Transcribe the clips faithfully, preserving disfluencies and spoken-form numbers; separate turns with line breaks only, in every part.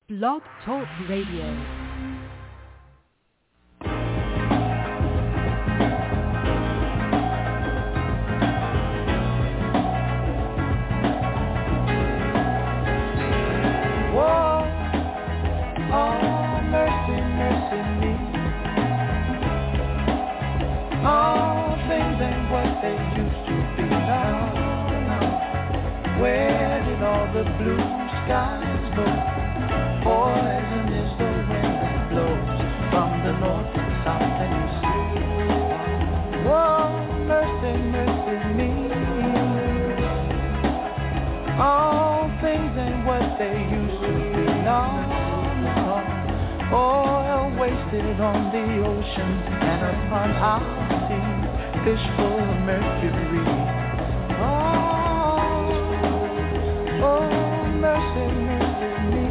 Blog Talk Radio.
The blue skies go. Poison is the wind that blows from the north and south and east. Whoa, mercy, mercy me. All things ain't what they used to be. No, no. Oil wasted on the ocean and upon our seas. Fish full of mercury. Oh. Oh, mercy, mercy me.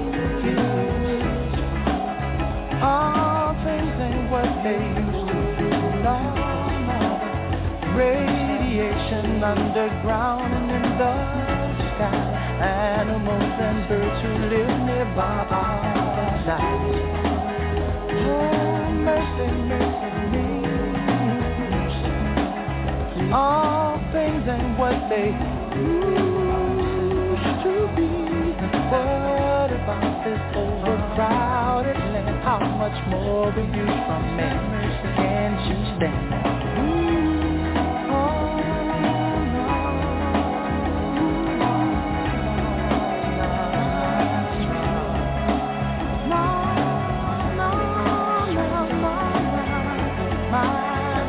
All things ain't what they used to be. No, no. Radiation underground and in the sky. Animals and birds who live nearby die. Oh, mercy, mercy me. All things ain't what they used to be. What about this overcrowded land? How much more will you from me? Can't you stand? Ooh, oh, no, no, no, no, no, no, my.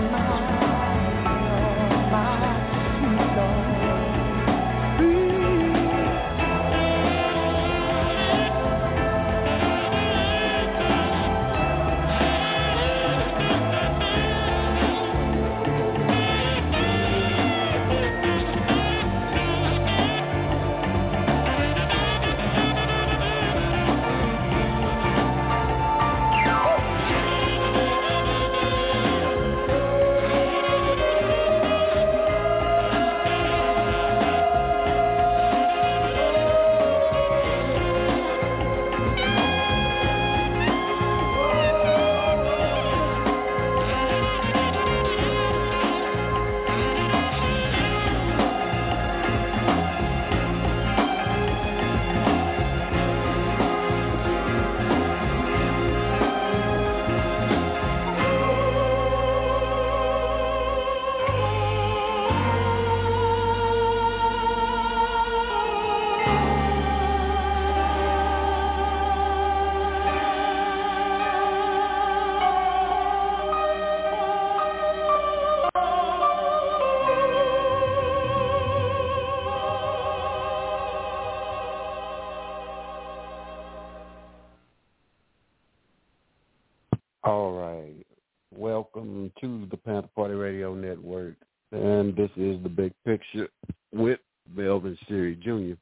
To the Panther Party Radio Network, and this is The Big Picture with Melvin Siri Junior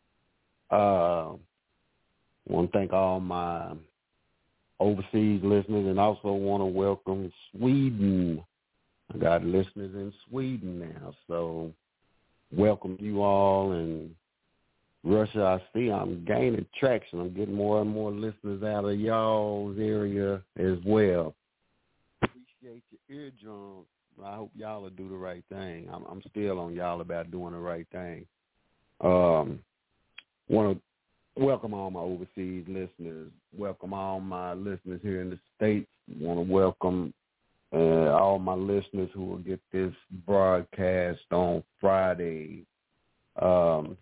Uh, I want to thank all my overseas listeners, and also want to welcome Sweden. I got listeners in Sweden now, so welcome you all. And Russia, I see I'm gaining traction. I'm getting more and more listeners out of y'all's area as well. Appreciate your eardrums. I hope y'all will do the right thing. I'm, I'm still on y'all about doing the right thing. Um, want to welcome all my overseas listeners. Welcome all my listeners here in the States. Want to welcome uh, all my listeners who will get this broadcast on Friday um,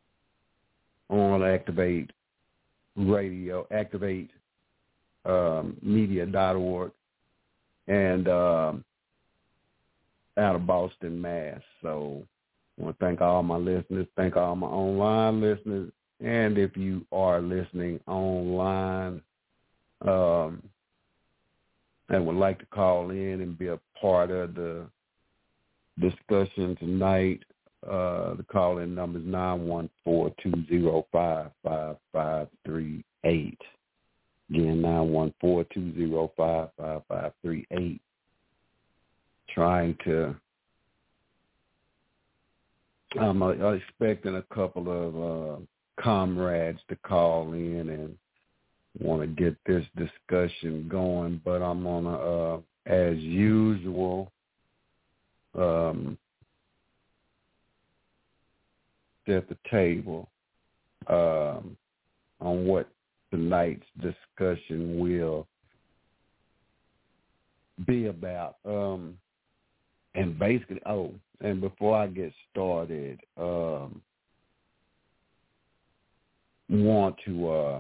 on Activate Radio, Activate um, Media dot org. And um, out of Boston, Mass. So I want to thank all my listeners, thank all my online listeners, and if you are listening online um, and would like to call in and be a part of the discussion tonight, uh, the call-in number is nine one four, two zero five, five five three eight. Again, nine one four, two zero five, five five three eight. Trying to, I'm uh, expecting a couple of uh, comrades to call in and want to get this discussion going, but I'm going to, uh, as usual, um, set the table um, on what tonight's discussion will be about. Um, and basically, oh, and before I get started, um, want to uh,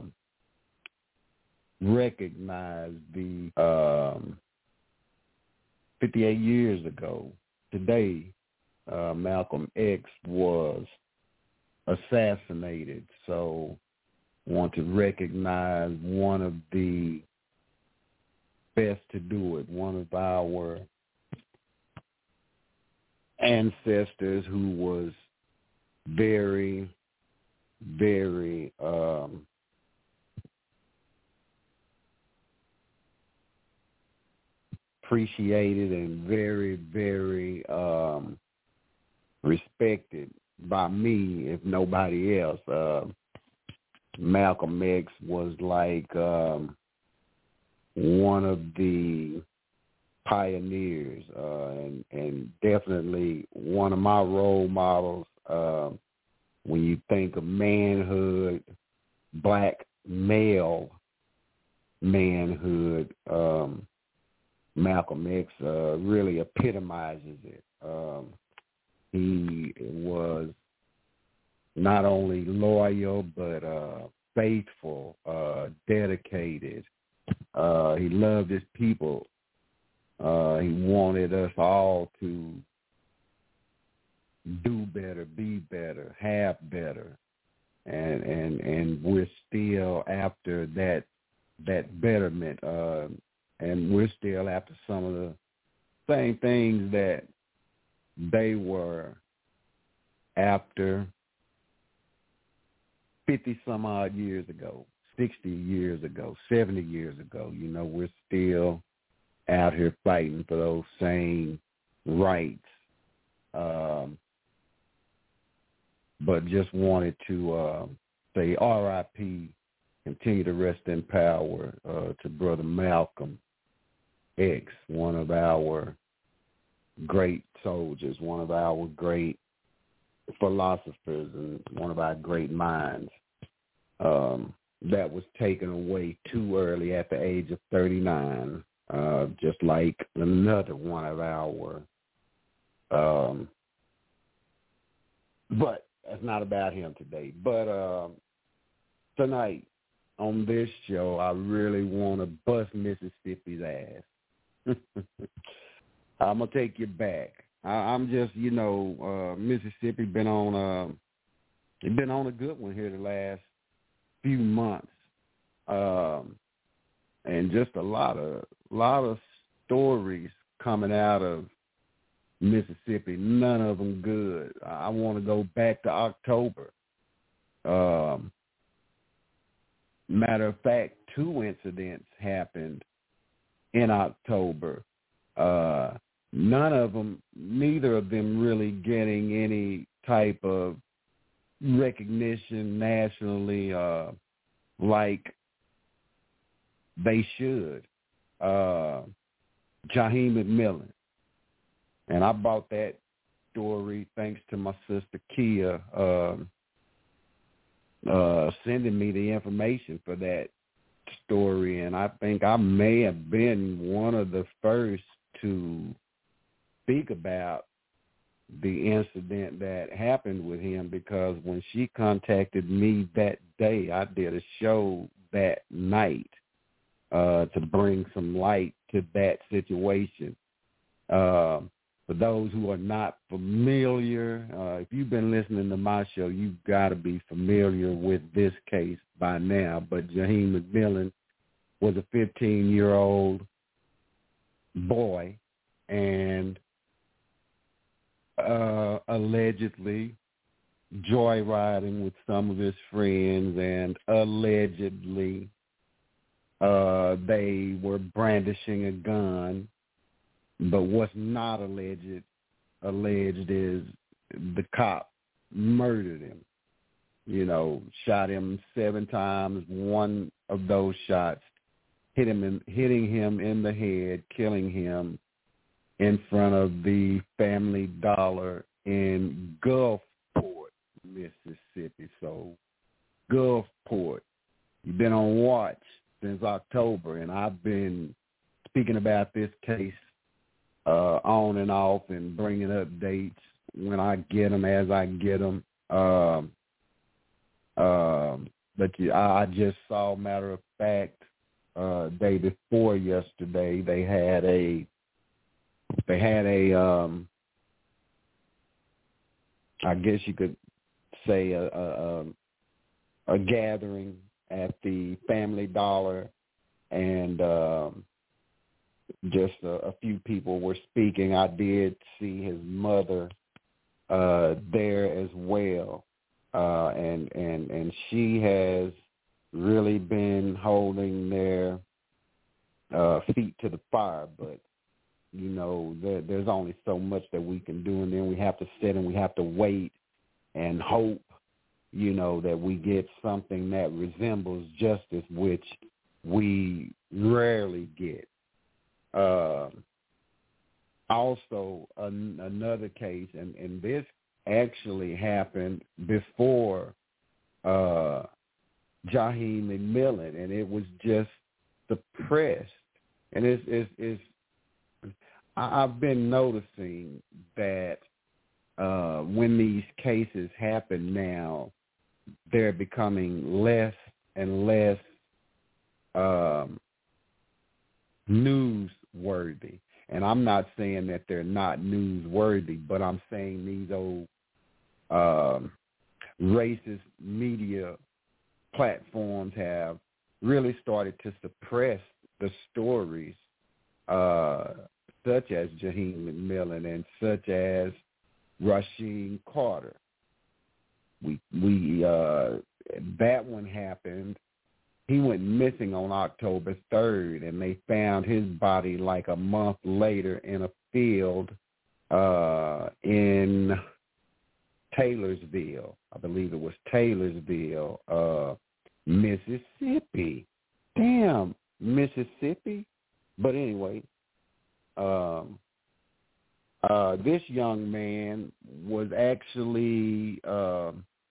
recognize the um, fifty-eight years ago today, uh, Malcolm X was assassinated. So want to recognize one of the best to do it, one of our ancestors who was very, very um, appreciated and very, very um, respected by me, if nobody else. Uh, Malcolm X was like um, one of the pioneers uh, and, and definitely one of my role models. Uh, when you think of manhood, black male manhood, um, Malcolm X uh, really epitomizes it. Um, he was not only loyal, but uh, faithful, uh, dedicated. Uh, he loved his people. Uh, he wanted us all to do better, be better, have better, and and and we're still after that that betterment, uh, and we're still after some of the same things that they were after fifty some odd years ago, sixty years ago, seventy years ago. You know, we're still out here fighting for those same rights. Um, but just wanted to uh, say R I P, continue to rest in power uh, to Brother Malcolm X, one of our great soldiers, one of our great philosophers, and one of our great minds. Um, that was taken away too early at the age of thirty-nine, uh, just like another one of our, um, but that's not about him today. But uh, tonight on this show, I really want to bust Mississippi's ass. I'm going to take you back. I, I'm just, you know, uh, Mississippi been on a, been on a good one here the last few months. Um, and just a lot of, lot of stories coming out of Mississippi, none of them good. I want to go back to October. Um, matter of fact, two incidents happened in October. Uh, none of them, neither of them really getting any type of recognition nationally uh, like they should. Uh, Jaheim McMillan. And I bought that story thanks to my sister Kia uh, uh, sending me the information for that story. And I think I may have been one of the first to speak about the incident that happened with him, because when she contacted me that day, I did a show that night uh, to bring some light to that situation. Uh, For those who are not familiar, uh, if you've been listening to my show, you've got to be familiar with this case by now. But Jaheim McMillan was a fifteen-year-old boy and uh, allegedly joyriding with some of his friends, and allegedly uh, they were brandishing a gun. But what's not alleged alleged is the cop murdered him. you know, shot him seven times. One of those shots hit him in, hitting him in the head, killing him in front of the Family Dollar in Gulfport, Mississippi. So Gulfport, you've been on watch since October, and I've been speaking about this case uh, on and off and bringing updates when I get them, as I get them. Um, um, but I, I just saw, matter of fact, uh, day before yesterday, they had a, they had a, um, I guess you could say a, a, a gathering at the Family Dollar, and um, just a, a few people were speaking. I did see his mother uh, there as well, uh, and and and she has really been holding their uh, feet to the fire. But you know, there, there's only so much that we can do, and then we have to sit and we have to wait and hope, you know, that we get something that resembles justice, which we rarely get. Uh, also, an, another case, and, and this actually happened before uh, Jaheim McMillan, and it was just suppressed. And it's, it's, it's I, I've been noticing that uh, when these cases happen now, they're becoming less and less um, newsworthy. And I'm not saying that they're not newsworthy, but I'm saying these old um, racist media platforms have really started to suppress the stories uh, such as Jaheim McMillan and such as Rasheem Carter. We we uh, that one happened. He went missing on October third, and they found his body like a month later in a field uh, in Taylorsville. I believe it was Taylorsville, uh, Mississippi. Damn, Mississippi. But anyway, um, uh, this young man was actually uh,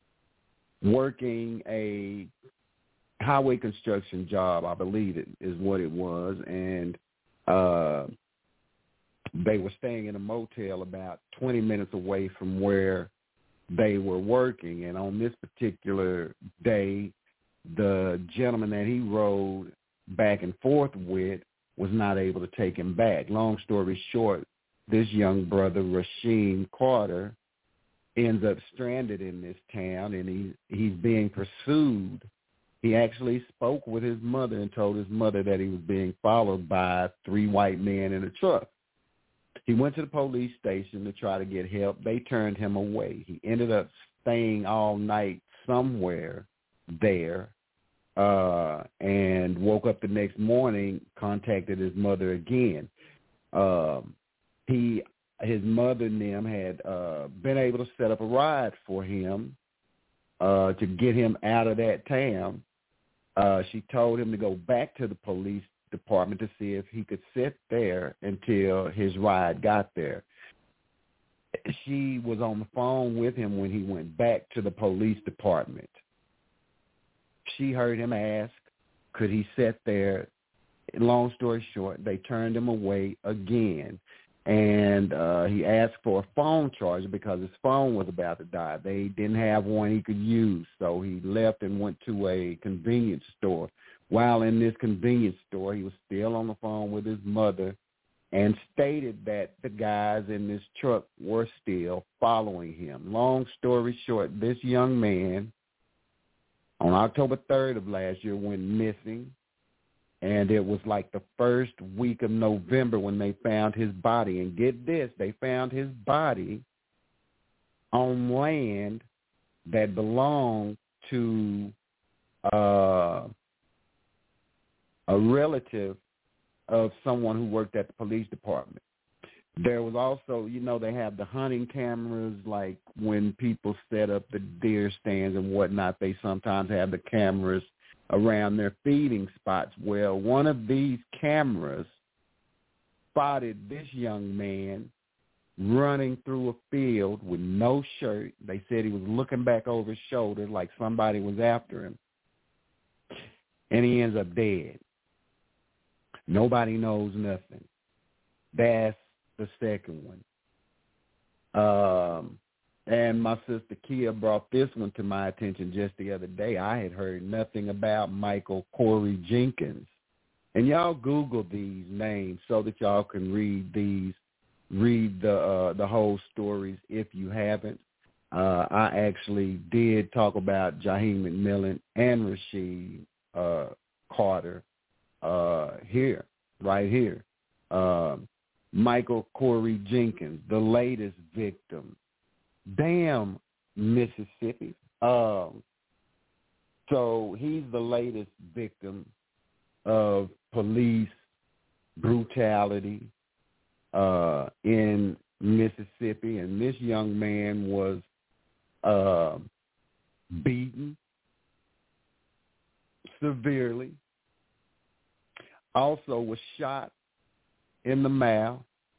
working a highway construction job, I believe it is what it was, and uh, they were staying in a motel about twenty minutes away from where they were working. And on this particular day, the gentleman that he rode back and forth with was not able to take him back. Long story short, this young brother, Rasheem Carter, ends up stranded in this town, and he he's being pursued. He actually spoke with his mother and told his mother that he was being followed by three white men in a truck. He went to the police station to try to get help. They turned him away. He ended up staying all night somewhere there uh, and woke up the next morning, contacted his mother again. Um, he, his mother and them had uh, been able to set up a ride for him uh, to get him out of that town. Uh, she told him to go back to the police department to see if he could sit there until his ride got there. She was on the phone with him when he went back to the police department. She heard him ask, could he sit there? Long story short, they turned him away again. And uh, he asked for a phone charger because his phone was about to die. They didn't have one he could use, so he left and went to a convenience store. While in this convenience store, he was still on the phone with his mother and stated that the guys in this truck were still following him. Long story short, this young man on October third of last year went missing. And it was like the first week of November when they found his body. And get this, they found his body on land that belonged to uh, a relative of someone who worked at the police department. There was also, you know, they have the hunting cameras, like when people set up the deer stands and whatnot, they sometimes have the cameras around their feeding spots. Well, one of these cameras spotted this young man running through a field with no shirt. They said he was looking back over his shoulder like somebody was after him. And he ends up dead. Nobody knows nothing. That's the second one. Um, and my sister Kia brought this one to my attention just the other day. I had heard nothing about Michael Corey Jenkins. And y'all Google these names so that y'all can read these, read the uh, the whole stories if you haven't. Uh, I actually did talk about Jaheim McMillan and Rasheed uh, Carter uh, here, right here. Um, Michael Corey Jenkins, the latest victim. Damn, Mississippi. Um, so he's the latest victim of police brutality uh, in Mississippi. And this young man was uh, beaten severely, also was shot in the mouth,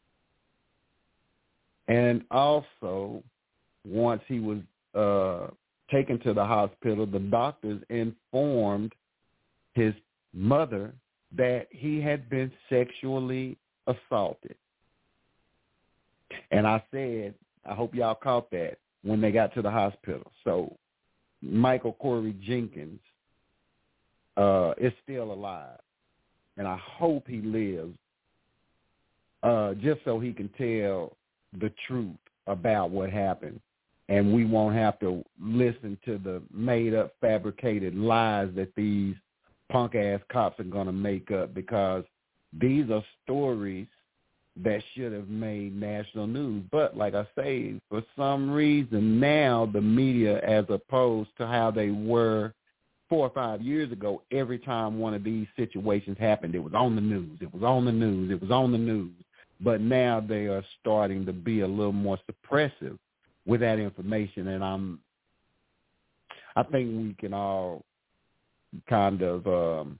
and also once he was uh, taken to the hospital, the doctors informed his mother that he had been sexually assaulted. And I said, I hope y'all caught that when they got to the hospital. So Michael Corey Jenkins uh, is still alive, and I hope he lives uh, just so he can tell the truth about what happened, and we won't have to listen to the made-up, fabricated lies that these punk-ass cops are going to make up, because these are stories that should have made national news. But like I say, for some reason now the media, as opposed to how they were four or five years ago, every time one of these situations happened, it was on the news, it was on the news, it was on the news. But now they are starting to be a little more suppressive with that information, and I'm, I think we can all kind of, um,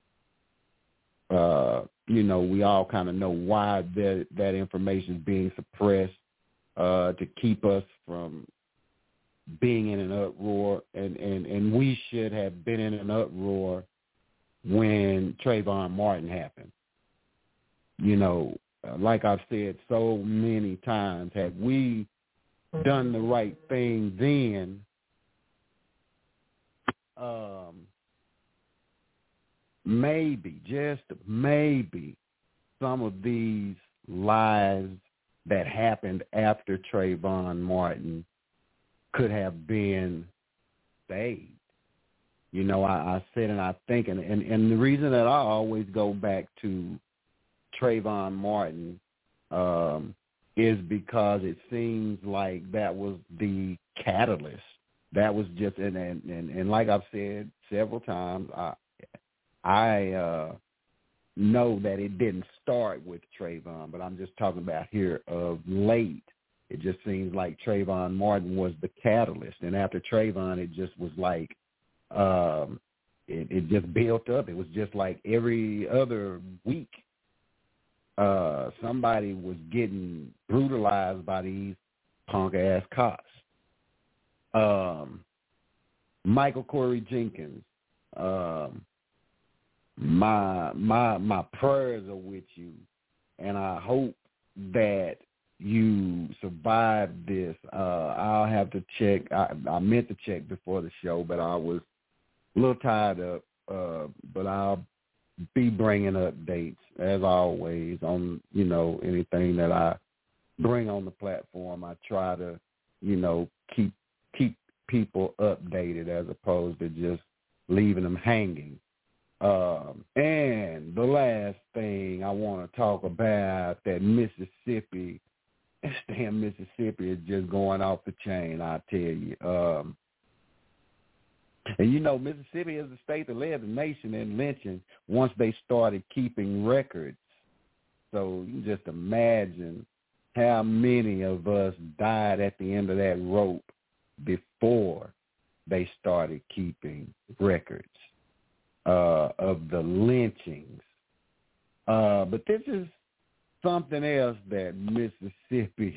uh, you know, we all kind of know why that that information is being suppressed uh, to keep us from being in an uproar, and, and, and we should have been in an uproar when Trayvon Martin happened. You know, like I've said so many times, had we done the right thing then, um, maybe, just maybe, some of these lies that happened after Trayvon Martin could have been saved. You know, I, I said and I think, and, and, and the reason that I always go back to Trayvon Martin um, is because it seems like that was the catalyst. That was just, and, and, and, and like I've said several times, I, I uh, know that it didn't start with Trayvon, but I'm just talking about here of late. It just seems like Trayvon Martin was the catalyst. And after Trayvon, it just was like, um, it, it just built up. It was just like every other week, uh, somebody was getting brutalized by these punk-ass cops. Um, Michael Corey Jenkins, um, my my my prayers are with you, and I hope that you survive this. Uh, I'll have to check. I, I meant to check before the show, but I was a little tied up. Uh, but I'll be bringing updates as always on, you know, anything that I bring on the platform. I try to, you know, keep keep people updated as opposed to just leaving them hanging. Um, and the last thing I want to talk about, that Mississippi, this damn Mississippi is just going off the chain, I tell you. Um, and, you know, Mississippi is the state that led the nation in lynching once they started keeping records. So you can just imagine how many of us died at the end of that rope before they started keeping records uh, of the lynchings. Uh, but this is something else that Mississippi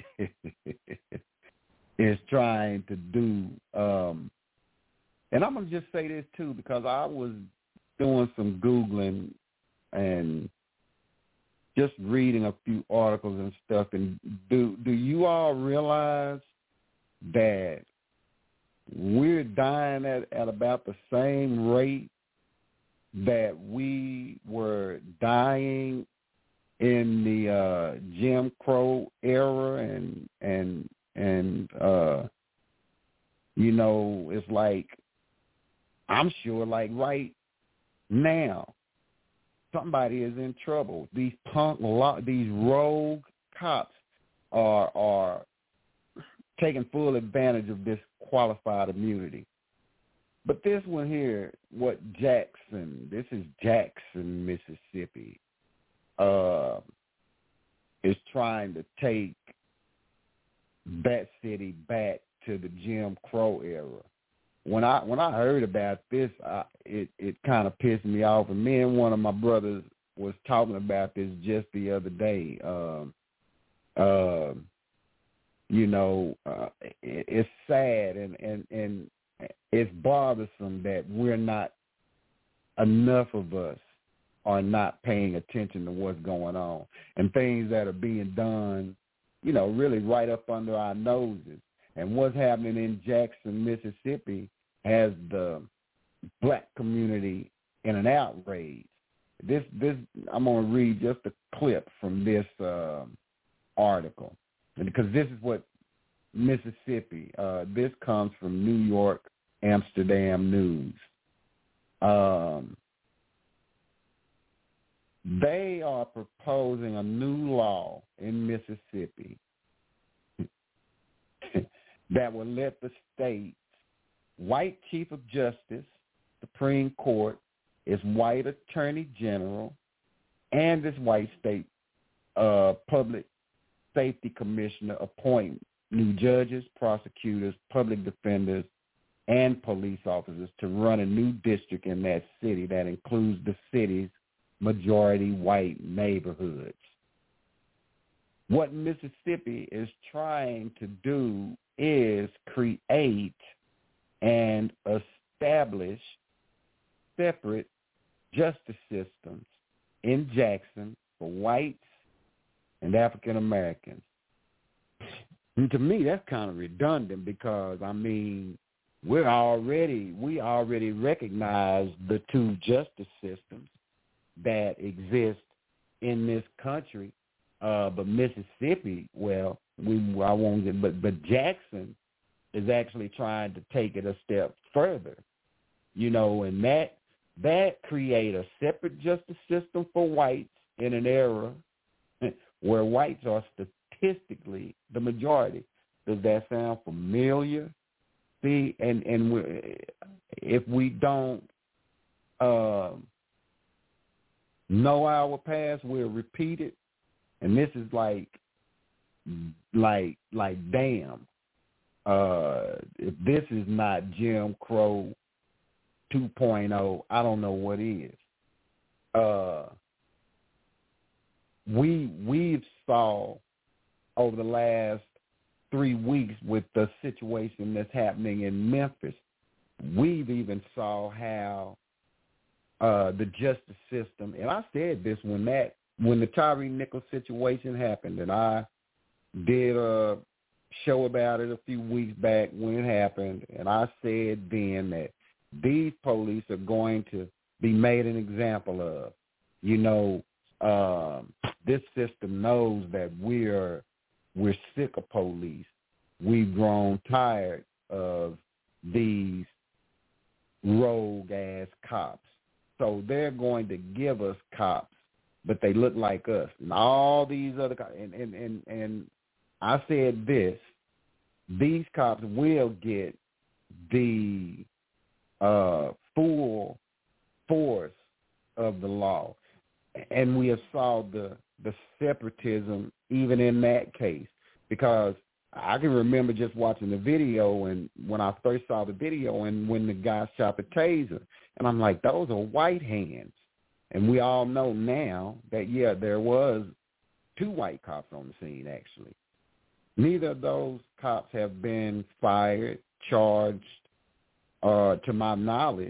is trying to do. Um, and I'm going to just say this, too, because I was doing some Googling and just reading a few articles and stuff. And do do you all realize that we're dying at, at about the same rate that we were dying in the uh, Jim Crow era, and and and uh, you know, it's like, I'm sure, like right now, somebody is in trouble. These punk, these rogue cops are are taking full advantage of this qualified immunity. But this one here, what Jackson, this is Jackson, Mississippi, uh, is trying to take that city back to the Jim Crow era. When I when I heard about this, I, it it kind of pissed me off. And me and one of my brothers was talking about this just the other day. Um, uh, you know, uh, it, it's sad and, and, and it's bothersome that we're not, enough of us are not paying attention to what's going on and things that are being done, you know, really right up under our noses. And what's happening in Jackson, Mississippi, has the black community in an outrage. This, this, I'm going to read just a clip from this uh, article, because this is what Mississippi, uh, this comes from New York, Amsterdam News. Um, they are proposing a new law in Mississippi that will let the state's white chief of justice, Supreme Court, its white attorney general, and this white state uh, public safety commissioner appoint new judges, prosecutors, public defenders, and police officers to run a new district in that city that includes the city's majority white neighborhoods. What Mississippi is trying to do is create and establish separate justice systems in Jackson for whites and African Americans. And to me, that's kind of redundant because, I mean, we're already, we already recognize the two justice systems that exist in this country. Uh, but Mississippi, well, we I won't get, but but Jackson is actually trying to take it a step further, you know, and that that create a separate justice system for whites in an era where whites are statistically the majority. Does that sound familiar? See, and and we, if we don't uh, know our past, we'll repeat it. And this is like, like, like, damn. Uh, if this is not Jim Crow two point oh, I don't know what is. Uh, we we've saw over the last three weeks with the situation that's happening in Memphis. We've even saw how uh, the justice system, and I said this when that. When the Tyre Nichols situation happened, and I did a show about it a few weeks back when it happened, and I said then that these police are going to be made an example of. You know, um, this system knows that we're we're sick of police. We've grown tired of these rogue-ass cops. So they're going to give us cops, but they look like us. And all these other cops, and, and, and, and I said this, these cops will get the uh, full force of the law. And we have saw the, the separatism even in that case, because I can remember just watching the video and when I first saw the video and when the guy shot the taser, and I'm like, those are white hands. And we all know now that, yeah, there was two white cops on the scene, actually. Neither of those cops have been fired, charged, uh, to my knowledge,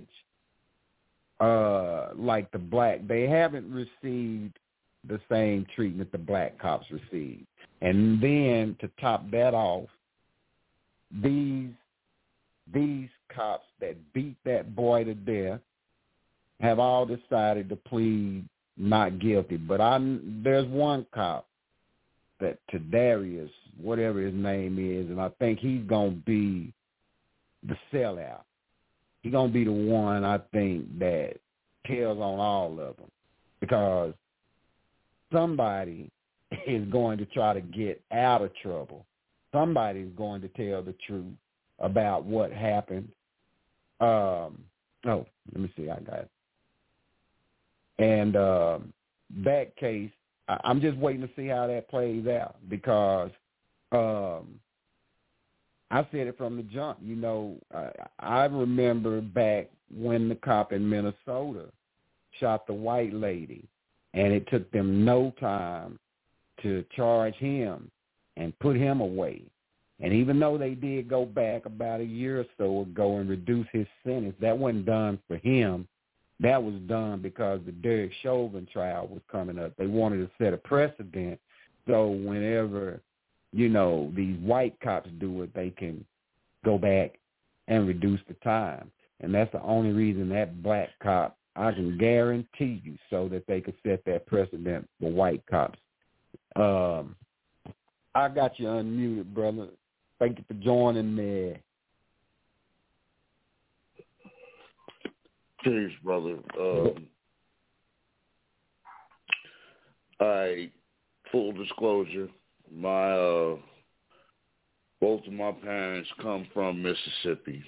uh, like the black. They haven't received the same treatment the black cops received. And then to top that off, these these cops that beat that boy to death have all decided to plead not guilty. But I, there's one cop, that Tadarius, whatever his name is, and I think he's going to be the sellout. He's going to be the one, I think, that tells on all of them, because somebody is going to try to get out of trouble. Somebody's going to tell the truth about what happened. Um, oh, let me see. I got it. And um, that case, I, I'm just waiting to see how that plays out, because um, I said it from the jump. You know, I, I remember back when the cop in Minnesota shot the white lady, and it took them no time to charge him and put him away. And even though they did go back about a year or so ago and reduce his sentence, that wasn't done for him. That was done because the Derek Chauvin trial was coming up. They wanted to set a precedent, so whenever, you know, these white cops do it, they can go back and reduce the time. And that's the only reason that black cop, I can guarantee you, so that they could set that precedent for white cops. Um, I got you unmuted, brother. Thank you for joining me.
Peace, brother. Um, I, full disclosure, my uh, both of my parents come from Mississippi,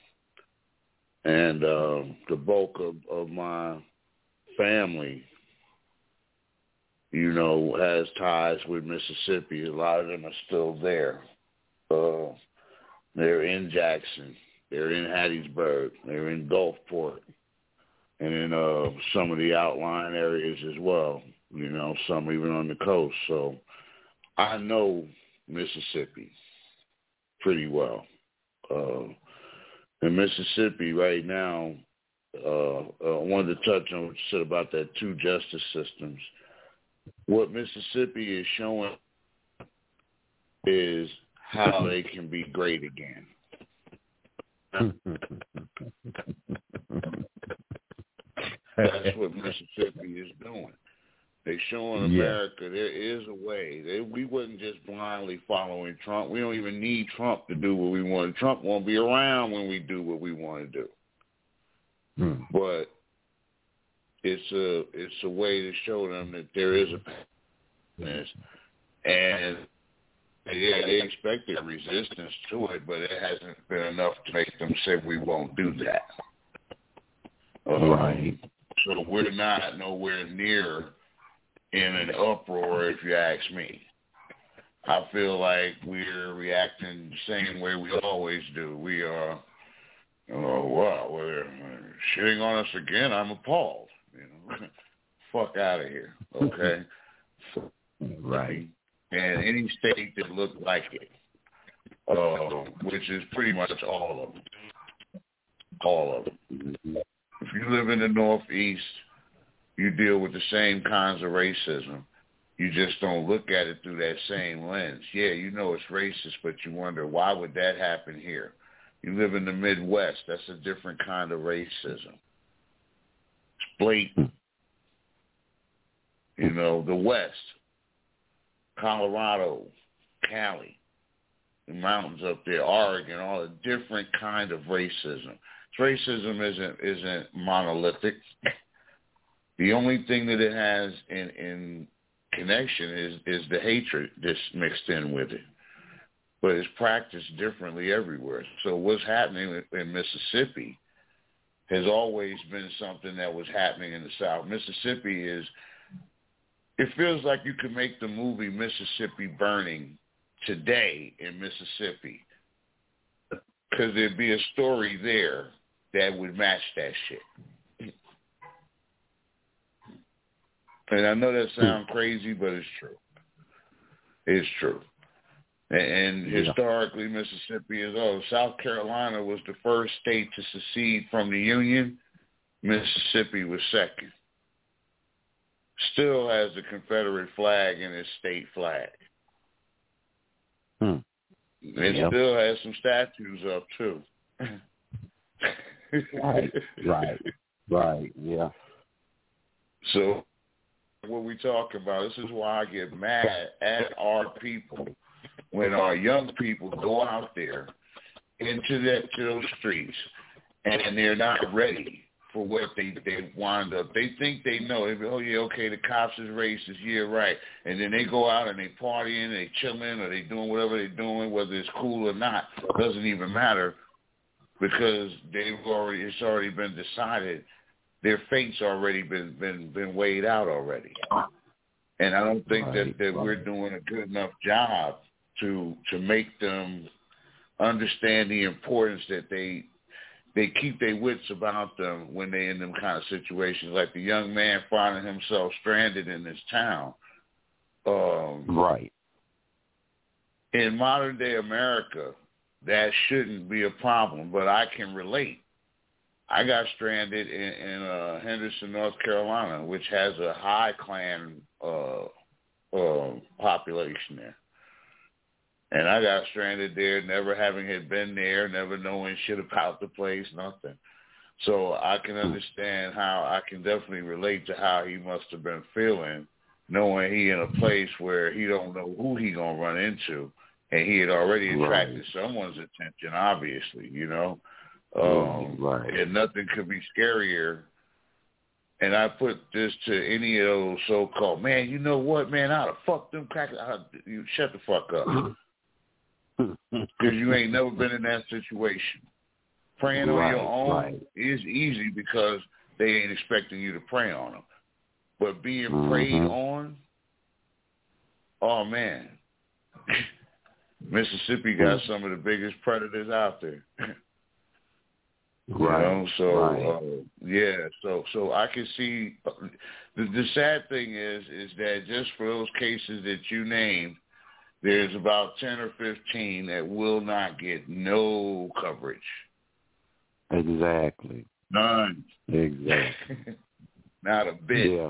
and uh, the bulk of, of my family, you know, has ties with Mississippi. A lot of them are still there. Uh, they're in Jackson. They're in Hattiesburg. They're in Gulfport. And in uh, some of the outlying areas as well, you know, some even on the coast. So I know Mississippi pretty well. Uh, in Mississippi right now, uh, I wanted to touch on what you said about that two justice systems. What Mississippi is showing is how they can be great again. That's what Mississippi is doing. They're showing America yeah. there is a way. They, we wasn't just blindly following Trump. We don't even need Trump to do what we want. Trump won't be around when we do what we want to do. Hmm. But it's a it's a way to show them that there is a path, and yeah, they expected resistance to it, but it hasn't been enough to make them say we won't do that. Uh, right. So we're not nowhere near in an uproar, if you ask me. I feel like we're reacting the same way we always do. We are, oh, wow, we're shitting on us again. I'm appalled. You know, fuck out of here, okay? Right. And any state that looked like it, uh, which is pretty much all of them. All of them. If you live in the Northeast, you deal with the same kinds of racism. You just don't look at it through that same lens. Yeah, you know it's racist, but you wonder, why would that happen here? You live in the Midwest. That's a different kind of racism. It's blatant. You know, the West, Colorado, Cali, the mountains up there, Oregon, all a different kind of racism. Racism isn't isn't monolithic. The only thing that it has in, in connection is, is the hatred that's mixed in with it. But it's practiced differently everywhere. So what's happening in Mississippi has always been something that was happening in the South. Mississippi is it feels like you could make the movie Mississippi Burning today in Mississippi, because there'd be a story there that would match that shit. And I know that sounds crazy, but it's true. It's true. And
Yeah.
historically, Mississippi is, oh, South Carolina was the first state to secede from the Union. Mississippi was second. Still has the Confederate flag in its state flag.
Hmm.
It
Yep.
still has some statues up, too.
Right, right, right, yeah.
So what we talk about, this is why I get mad at our people when our young people go out there into that to those streets and they're not ready for what they they wind up. They think they know. They go, oh yeah, okay, the cops is racist, yeah, right. And then they go out and they partying, they chilling, or they doing whatever they're doing, whether it's cool or not, doesn't even matter, because they've already it's already been decided. Their fate's already been been been weighed out already. And I don't think
right,
that, that
right.
we're doing a good enough job to to make them understand the importance that they they keep their wits about them when they're in them kind of situations. Like the young man finding himself stranded in this town. Um,
right.
In modern day America, that shouldn't be a problem, but I can relate. I got stranded in, in uh, Henderson, North Carolina, which has a high Klan uh, uh, population there. And I got stranded there, never having had been there, never knowing shit about the place, nothing. So I can understand how, I can definitely relate to how he must have been feeling, knowing he in a place where he don't know who he gonna run into, and he had already attracted right. someone's attention, obviously, you know. Um,
right.
And nothing could be scarier. And I put this to any of those so-called, man, you know what, man, I'd have fucked them crackers. You shut the fuck up. Because you ain't never been in that situation. Praying
right,
on your own
right.
is easy because they ain't expecting you to pray on them. But being
mm-hmm.
prayed on, oh, man. Mississippi got mm-hmm. some of the biggest predators out there. You
right.
know, so
right.
uh, yeah, so so I can see. Uh, the, the sad thing is, is that just for those cases that you named, there's about ten or fifteen that will not get no coverage.
Exactly.
None.
Exactly.
Not a bit.
Yeah.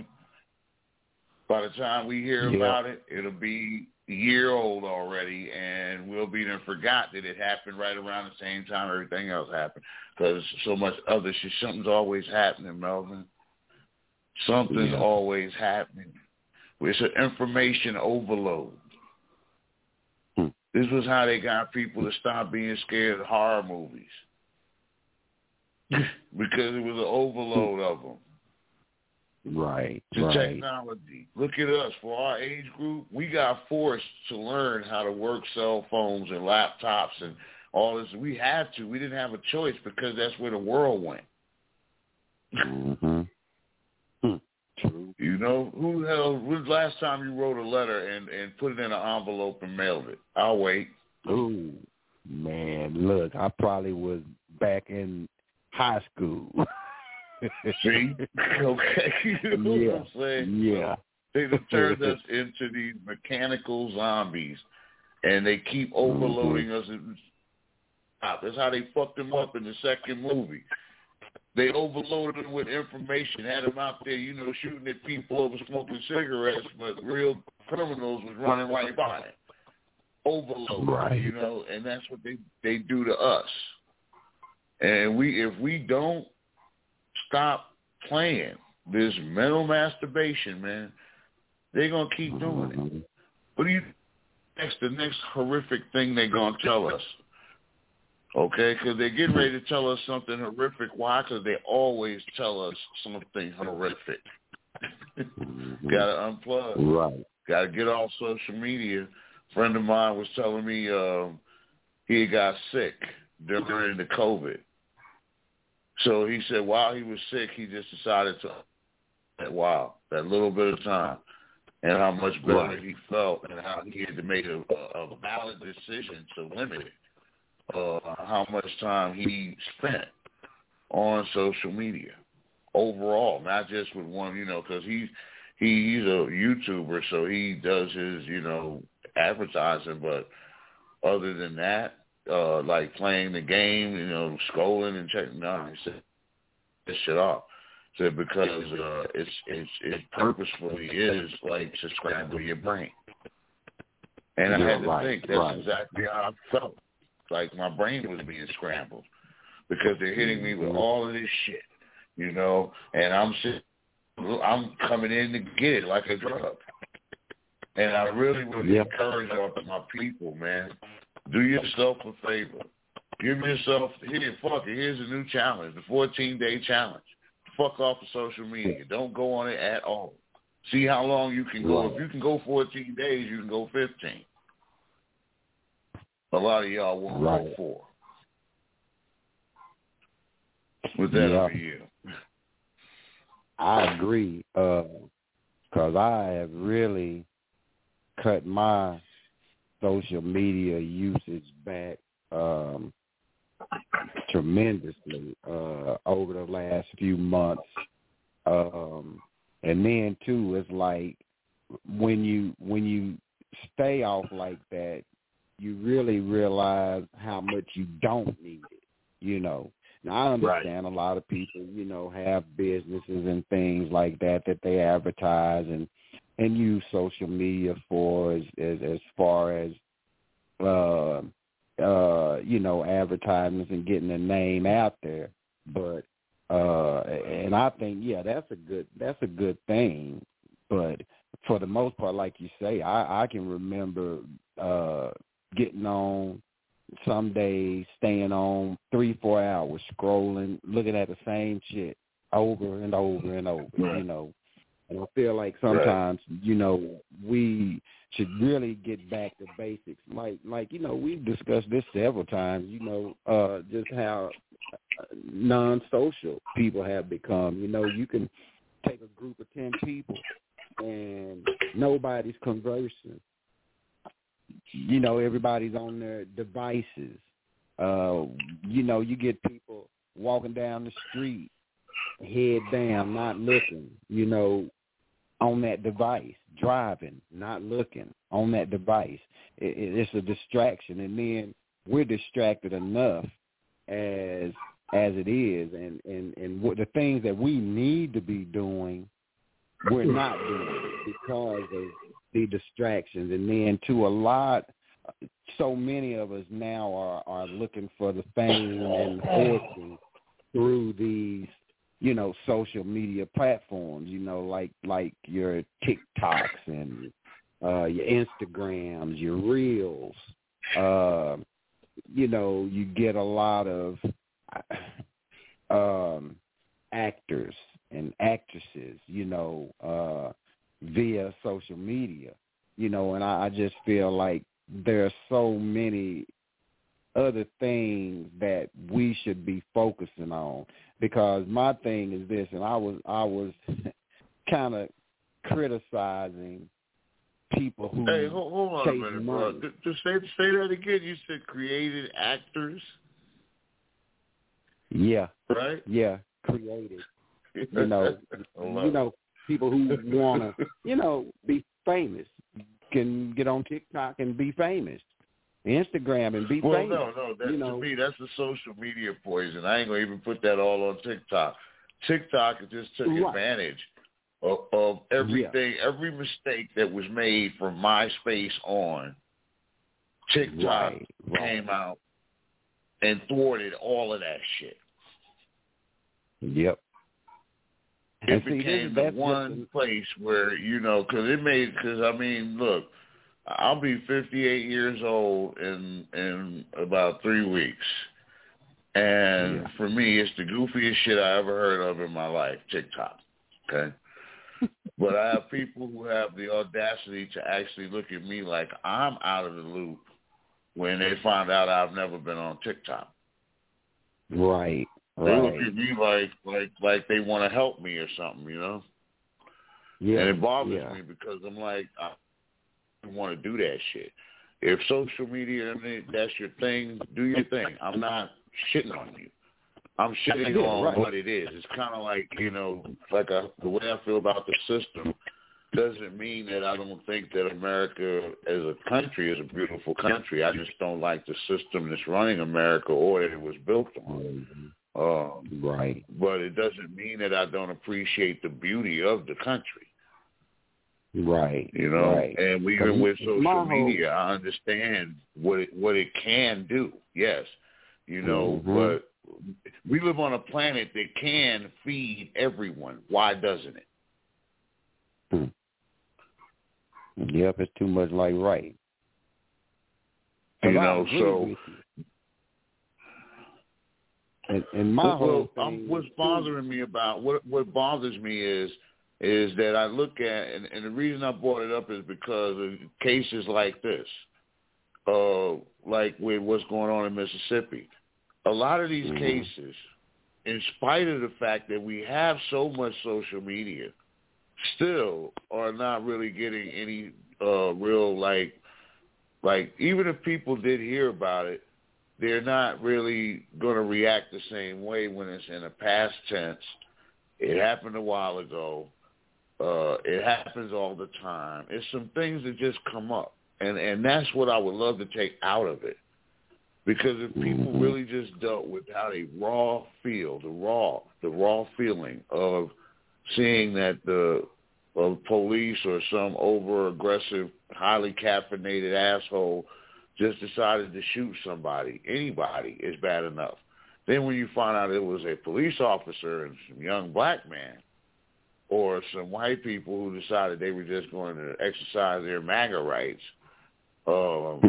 By the time we hear
yeah.
about it, it'll be a year old already, and we'll be then forgot that it happened right around the same time everything else happened. Because so much other shit, something's always happening, Melvin. Something's
yeah.
always happening. It's an information overload.
Hmm.
This was how they got people to stop being scared of horror movies. Because it was an overload of them.
Right,
to
right.
technology. Look at us. For our age group, we got forced to learn how to work cell phones and laptops and all this. We had to. We didn't have a choice because that's where the world went.
Mm-hmm. Hmm. True.
You know, who the hell, when was the last time you wrote a letter and, and put it in an envelope and mailed it? I'll wait.
Ooh, man, look, I probably was back in high school.
See? Okay. You know
yeah.
what I'm saying?
Yeah.
They have turned us into these mechanical zombies, and they keep overloading mm-hmm. us. That's how they fucked them up in the second movie. They overloaded them with information, had them out there, you know, shooting at people over smoking cigarettes, but real criminals was running right by it. Overload,
right.
you know, and that's what they, they do to us. And we, if we don't stop playing this mental masturbation, man, they're going to keep doing it. What do you next? The next horrific thing they're going to tell us, okay? Because they're getting ready to tell us something horrific. Why? Because they always tell us something horrific.
mm-hmm.
Got to unplug.
Right.
Got to get off social media. A friend of mine was telling me uh, he got sick during the COVID. So he said while he was sick, he just decided to that while, that little bit of time, and how much better
Right.
he felt, and how he had to make a, a, a valid decision to limit it. Uh, how much time he spent on social media overall, not just with one, you know, because he's he, he's a YouTuber, so he does his, you know, advertising. But other than that, uh, like playing the game, you know, scrolling and checking, no, he said this shit off. So because uh, it's it's it purposefully is like to scramble your brain, and I
Yeah,
had to
right,
think that's
right.
exactly how I felt. Like my brain was being scrambled because they're hitting me with all of this shit, you know, and I'm sitting, I'm coming in to get it like a drug. And I really would
Yep.
encourage all of my people, man, do yourself a favor. Give yourself, here, fuck it, here's a new challenge, the fourteen-day challenge. Fuck off of social media. Don't go on it at all. See how long you can go.
Right.
If you can go fourteen days, you can go fifteen. A lot of y'all won't
Right.
go for. With that,
Yeah.
over you.
I agree, because I have really cut my social media usage back um, tremendously uh, over the last few months. Um, and then, too, it's like when you when you stay off like that, you really realize how much you don't need it, you know. Now, I understand right. a lot of people, you know, have businesses and things like that that they advertise and, and use social media for as as, as far as, uh, uh, you know, advertisements and getting their name out there. But uh, and I think, yeah, that's a good that's a good thing. But for the most part, like you say, I, I can remember uh, getting on some days, staying on three, four hours, scrolling, looking at the same shit over and over and over, right. you know. And I feel like sometimes, right. you know, we should really get back to basics. Like, like you know, we've discussed this several times, you know, uh, just how non-social people have become. You know, you can take a group of ten people and nobody's conversing. You know, everybody's on their devices. Uh, you know, you get people walking down the street, head down, not looking, you know, on that device, driving, not looking, on that device. It, it, it's a distraction, and then we're distracted enough as as it is, and, and, and what the things that we need to be doing, we're not doing because of the distractions. And then to a lot, so many of us now are, are looking for the fame and fortune through these, you know, social media platforms, you know, like like your TikToks and uh, your Instagrams, your Reels. Uh, you know, you get a lot of um, actors and actresses, you know, uh, via social media, you know, and I, I just feel like there are so many other things that we should be focusing on, because my thing is this, and I was I was kind of criticizing people who
hey, hold, hold on a minute,
money.
bro. Just say say that again. You said created actors.
Yeah.
Right.
Yeah. Created. You know. you know. People who want to, you know, be famous can get on TikTok and be famous, Instagram and be
well,
famous.
Well, no, no. That,
you know?
To me, that's the social media poison. I ain't going to even put that all on TikTok. TikTok just took
right.
advantage of, of everything, yeah. every mistake that was made from MySpace on. TikTok
right. Right.
came out and thwarted all of that shit.
Yep.
It
and
became
see,
the one just... place where, you know, because it made, because, I mean, look, I'll be fifty-eight years old in in about three weeks. And yeah. for me, it's the goofiest shit I ever heard of in my life, TikTok, okay? But I have people who have the audacity to actually look at me like I'm out of the loop when they find out I've never been on TikTok.
Right.
They
right.
look at me like like like they want to help me or something, you know?
Yeah.
And it bothers
yeah.
me because I'm like, I don't want to do that shit. If social media, I mean, that's your thing, do your thing. I'm not shitting on you. I'm shitting
yeah,
on
right.
what it is. It's kind of like, you know, like a, the way I feel about the system doesn't mean that I don't think that America as a country is a beautiful country. I just don't like the system that's running America or that it was built on. Um,
right.
But it doesn't mean that I don't appreciate the beauty of the country.
Right.
You know,
right.
and we, even with social media,
whole...
I understand what it, what it can do. Yes, you know,
mm-hmm.
but we live on a planet that can feed everyone. Why doesn't it?
Hmm. Yep, it's too much like right.
You know, so.
And, and my
well,
whole
well,
thing
um, what's bothering me about what what bothers me is is that I look at, and, and the reason I brought it up is because of cases like this, uh, like with what's going on in Mississippi. A lot of these mm-hmm. cases, in spite of the fact that we have so much social media, still are not really getting any uh, real, like, like even if people did hear about it, they're not really going to react the same way when it's in a past tense. It happened a while ago. Uh, it happens all the time. It's some things that just come up. And, and that's what I would love to take out of it. Because if people mm-hmm. really just dealt with how they raw feel, the raw, the raw feeling of seeing that the uh, police or some over-aggressive, highly caffeinated asshole just decided to shoot somebody, anybody, is bad enough. Then when you find out it was a police officer and some young black man or some white people who decided they were just going to exercise their MAGA rights, um,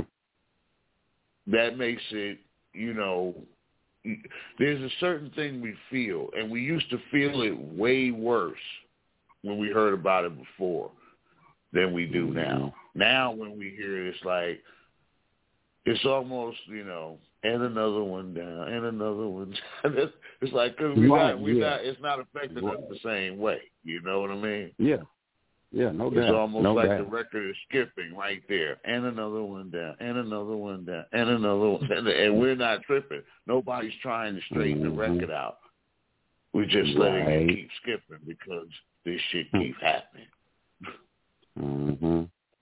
that makes it, you know, there's a certain thing we feel, and we used to feel it way worse when we heard about it before than we do now. Now when we hear it, it's like, it's almost, you know, and another one down, and another one down. It's like, cause we
right,
not, we
yeah.
not, it's not affecting right. us the same way. You know what I mean?
Yeah. Yeah, no doubt.
It's almost
no
like
doubt.
the record is skipping right there, and another one down, and another one down, and another one down, and we're not tripping. Nobody's trying to straighten mm-hmm. the record out. We're just
right.
letting it keep skipping because this shit keeps happening.
Mm-hmm.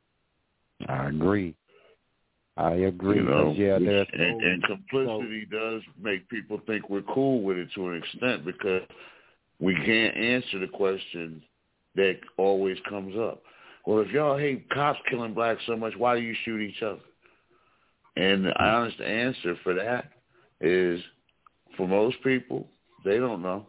I agree. I agree.
You know,
yeah, there's
and,
no,
and complicity so, does make people think we're cool with it to an extent because we can't answer the question that always comes up. Well, if y'all hate cops killing blacks so much, why do you shoot each other? And the honest answer for that is, for most people, they don't know.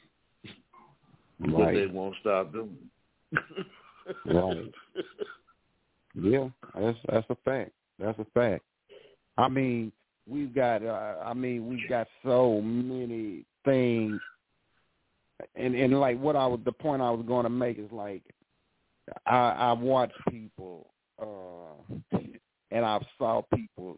Right.
But they won't stop doing it.
Right. Yeah, that's that's a fact. That's a fact. I mean, we've got. Uh, I mean, we've got so many things, and and like what I was, the point I was going to make is like, I I watch people, uh, and I've saw people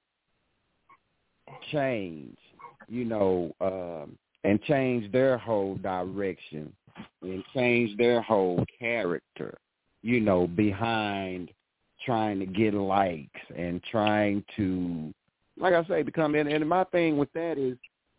change, you know, um, and change their whole direction and change their whole character, you know, behind trying to get likes and trying to, like I say, become, and, and my thing with that is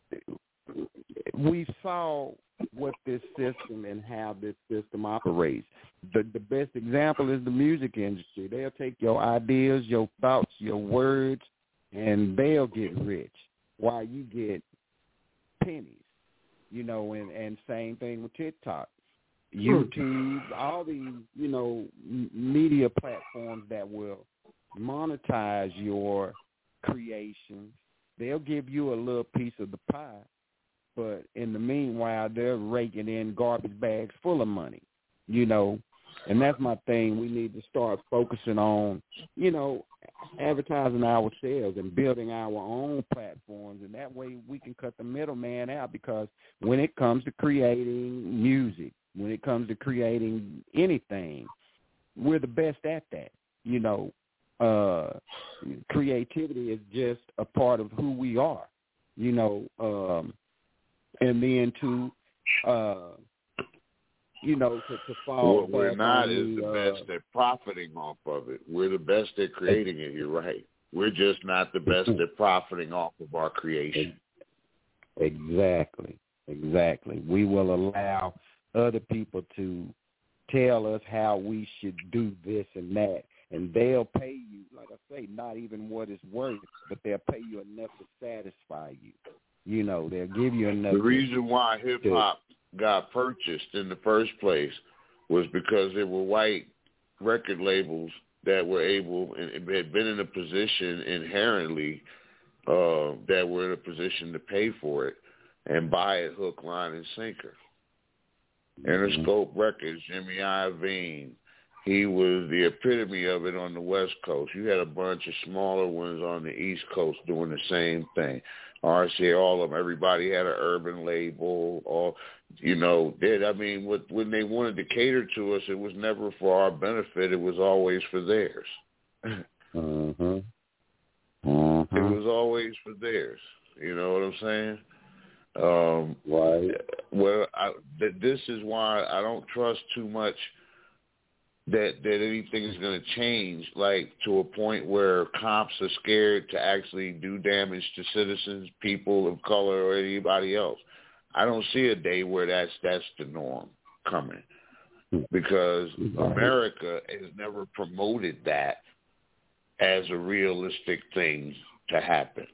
we saw what this system and how this system operates. The the best example is the music industry. They'll take your ideas, your thoughts, your words, and they'll get rich while you get pennies, you know, and, and same thing with TikTok. YouTube, all these, you know, m- media platforms that will monetize your creation. They'll give you a little piece of the pie, but in the meanwhile, they're raking in garbage bags full of money, you know. And that's my thing. We need to start focusing on, you know, advertising ourselves and building our own platforms, and that way we can cut the middleman out, because when it comes to creating music, when it comes to creating anything, we're the best at that. You know, uh, creativity is just a part of who we are, you know, um, and then to, uh, you know, to, to fall
What we're
back
not
on
is
the,
the
uh,
best at profiting off of it. We're the best at creating it. You're right. We're just not the best at profiting off of our creation.
Exactly. Exactly. We will allow other people to tell us how we should do this and that, and they'll pay you, like I say, not even what it's worth, but they'll pay you enough to satisfy you. You know, they'll give you enough.
The reason why hip-hop got purchased in the first place was because there were white record labels that were able and had been in a position inherently uh, that were in a position to pay for it and buy it hook, line, and sinker. Interscope Records, Jimmy Iovine, he was the epitome of it on the West Coast. You had a bunch of smaller ones on the East Coast doing the same thing. R C A, all of them, everybody had an urban label. Or, you know, did I mean, what, when they wanted to cater to us, it was never for our benefit. It was always for theirs.
Mm-hmm. Mm-hmm.
It was always for theirs. You know what I'm saying? Um,
right.
Well, I, th- this is why I don't trust too much that that anything is going to change, like to a point where cops are scared to actually do damage to citizens, people of color, or anybody else. I don't see a day where that's that's the norm coming, because America has never promoted that as a realistic thing to happen.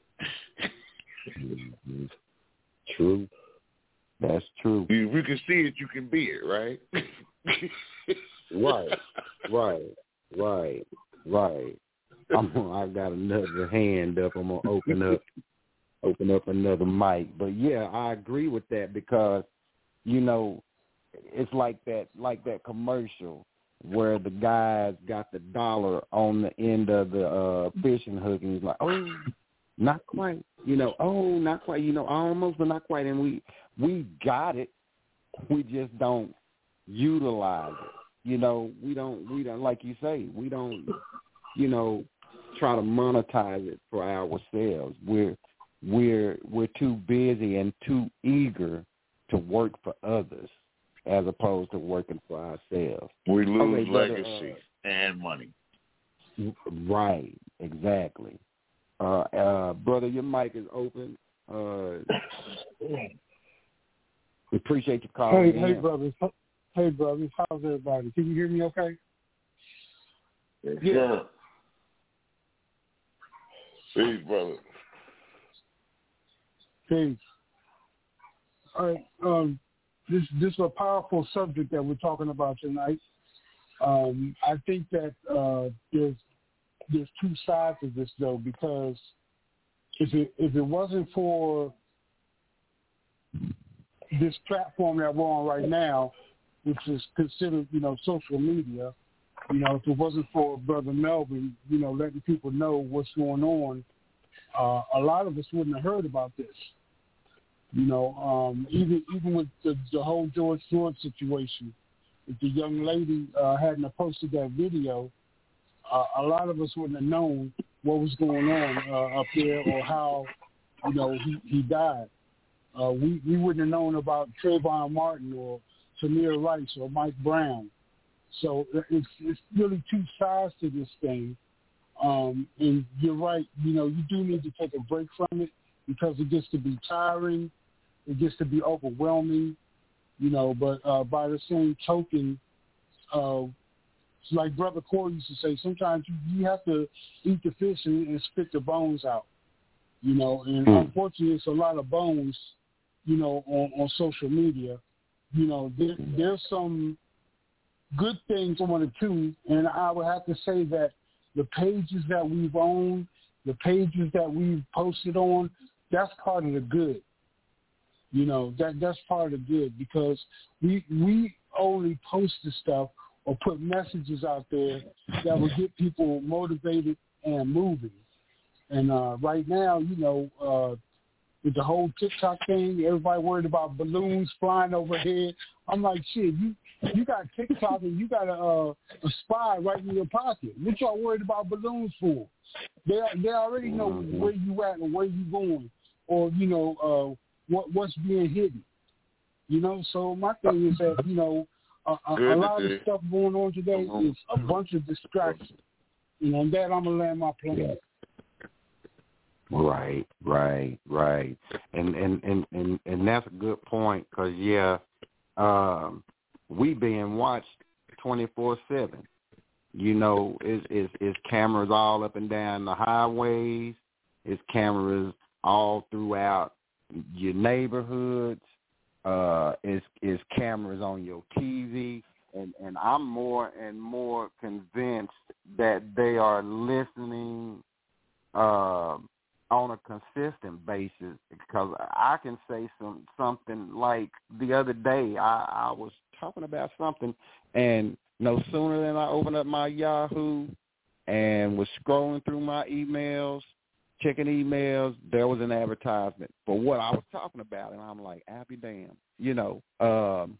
True. That's true.
If you can see it, you can be it, right?
Right, right, right, right. I'm, I got another hand up. I'm gonna open up, open up another mic. But yeah, I agree with that, because you know it's like that, like that commercial where the guy's got the dollar on the end of the uh, fishing hook, and he's like, "Oh, not quite," you know, "Oh, not quite," you know, almost, but not quite. And we we got it. We just don't utilize it. You know, we don't, we don't, like you say, we don't, you know, try to monetize it for ourselves. We're, we're, we're too busy and too eager to work for others as opposed to working for ourselves.
We lose
okay, brother,
legacy uh, and money.
Right, exactly. Uh, uh, brother, your mic is open. Uh, we appreciate you calling
Hey,
in.
hey, brothers. Hey, brothers. How's everybody? Can you hear me okay?
Yes, yeah. Peace, brother.
Peace. All right. Um, this this is a powerful subject that we're talking about tonight. Um, I think that uh, there's there's two sides of this, though, because if it if it wasn't for this platform that we're on right now, which is considered, you know, social media, you know, if it wasn't for Brother Melvin, you know, letting people know what's going on, uh, a lot of us wouldn't have heard about this. You know, um, even even with the, the whole George Floyd situation, if the young lady uh, hadn't posted that video, uh, a lot of us wouldn't have known what was going on uh, up there, or how, you know, he, he died. Uh, we, we wouldn't have known about Trayvon Martin or Tamir Rice or Mike Brown. So it's it's really two sides to this thing. Um, and you're right, you know, you do need to take a break from it, because it gets to be tiring. It gets to be overwhelming, you know, but uh, by the same token, uh, it's like Brother Corey used to say, sometimes you, you have to eat the fish and, and spit the bones out, you know, and mm. unfortunately it's a lot of bones, you know, on, on social media. You know, there, there's some good things on it too, and I would have to say that the pages that we've owned, the pages that we've posted on, that's part of the good. You know, that that's part of the good, because we we only post the stuff or put messages out there that will get people motivated and moving. And uh, right now, you know, uh, with the whole TikTok thing, everybody worried about balloons flying overhead. I'm like, shit, you you got TikTok and you got a, uh, a spy right in your pocket. What y'all worried about balloons for? They they already know where you at and where you going, or you know uh, what what's being hidden. You know, so my thing is that, you know, a, a, a lot of stuff going on today is a bunch of distractions. You know, and that I'm gonna land my plane.
Yeah. Right, right, right, and and and and, and that's a good point because yeah, um, we being watched twenty-four seven. You know, it's, it's, it's cameras all up and down the highways. It's cameras all throughout your neighborhoods. Uh, it's, it's cameras on your T V. And, and I'm more and more convinced that they are listening uh, on a consistent basis because I can say some something like the other day I, I was talking about something and no sooner than I opened up my Yahoo and was scrolling through my emails, checking emails, there was an advertisement for what I was talking about, and I'm like, happy damn, you know. Um,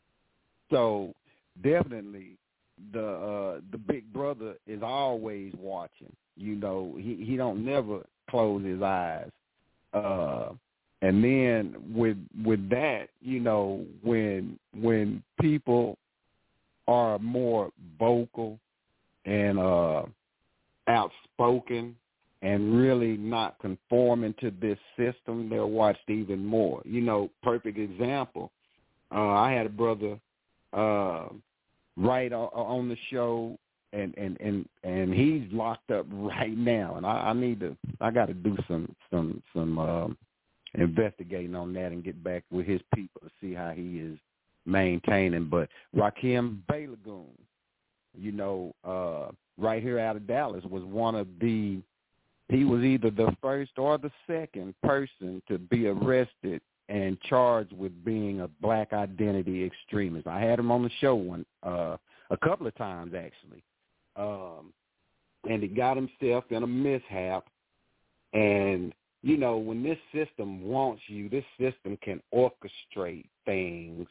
so definitely the uh, the big brother is always watching. You know, he, he don't never close his eyes. Uh, and then with with that, you know, when when people are more vocal and uh, outspoken and really not conforming to this system, they're watched even more. You know, perfect example. Uh, I had a brother uh, right on, on the show, and, and, and, and he's locked up right now. And I, I need to, I got to do some some some um, investigating on that and get back with his people to see how he is maintaining. But Rakim Balagoon, you know, uh, right here out of Dallas, was one of the, he was either the first or the second person to be arrested and charged with being a black identity extremist. I had him on the show one, uh, a couple of times actually. Um, and he got himself in a mishap. And, you know, when this system wants you, this system can orchestrate things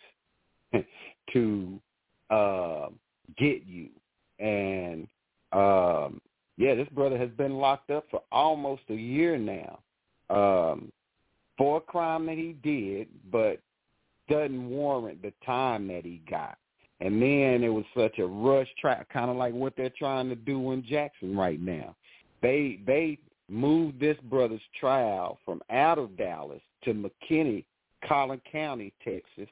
to uh, get you. And, um, yeah, this brother has been locked up for almost a year now um, for a crime that he did, but doesn't warrant the time that he got. And then it was such a rush track, kind of like what they're trying to do in Jackson right now. They they moved this brother's trial from out of Dallas to McKinney, Collin County, Texas,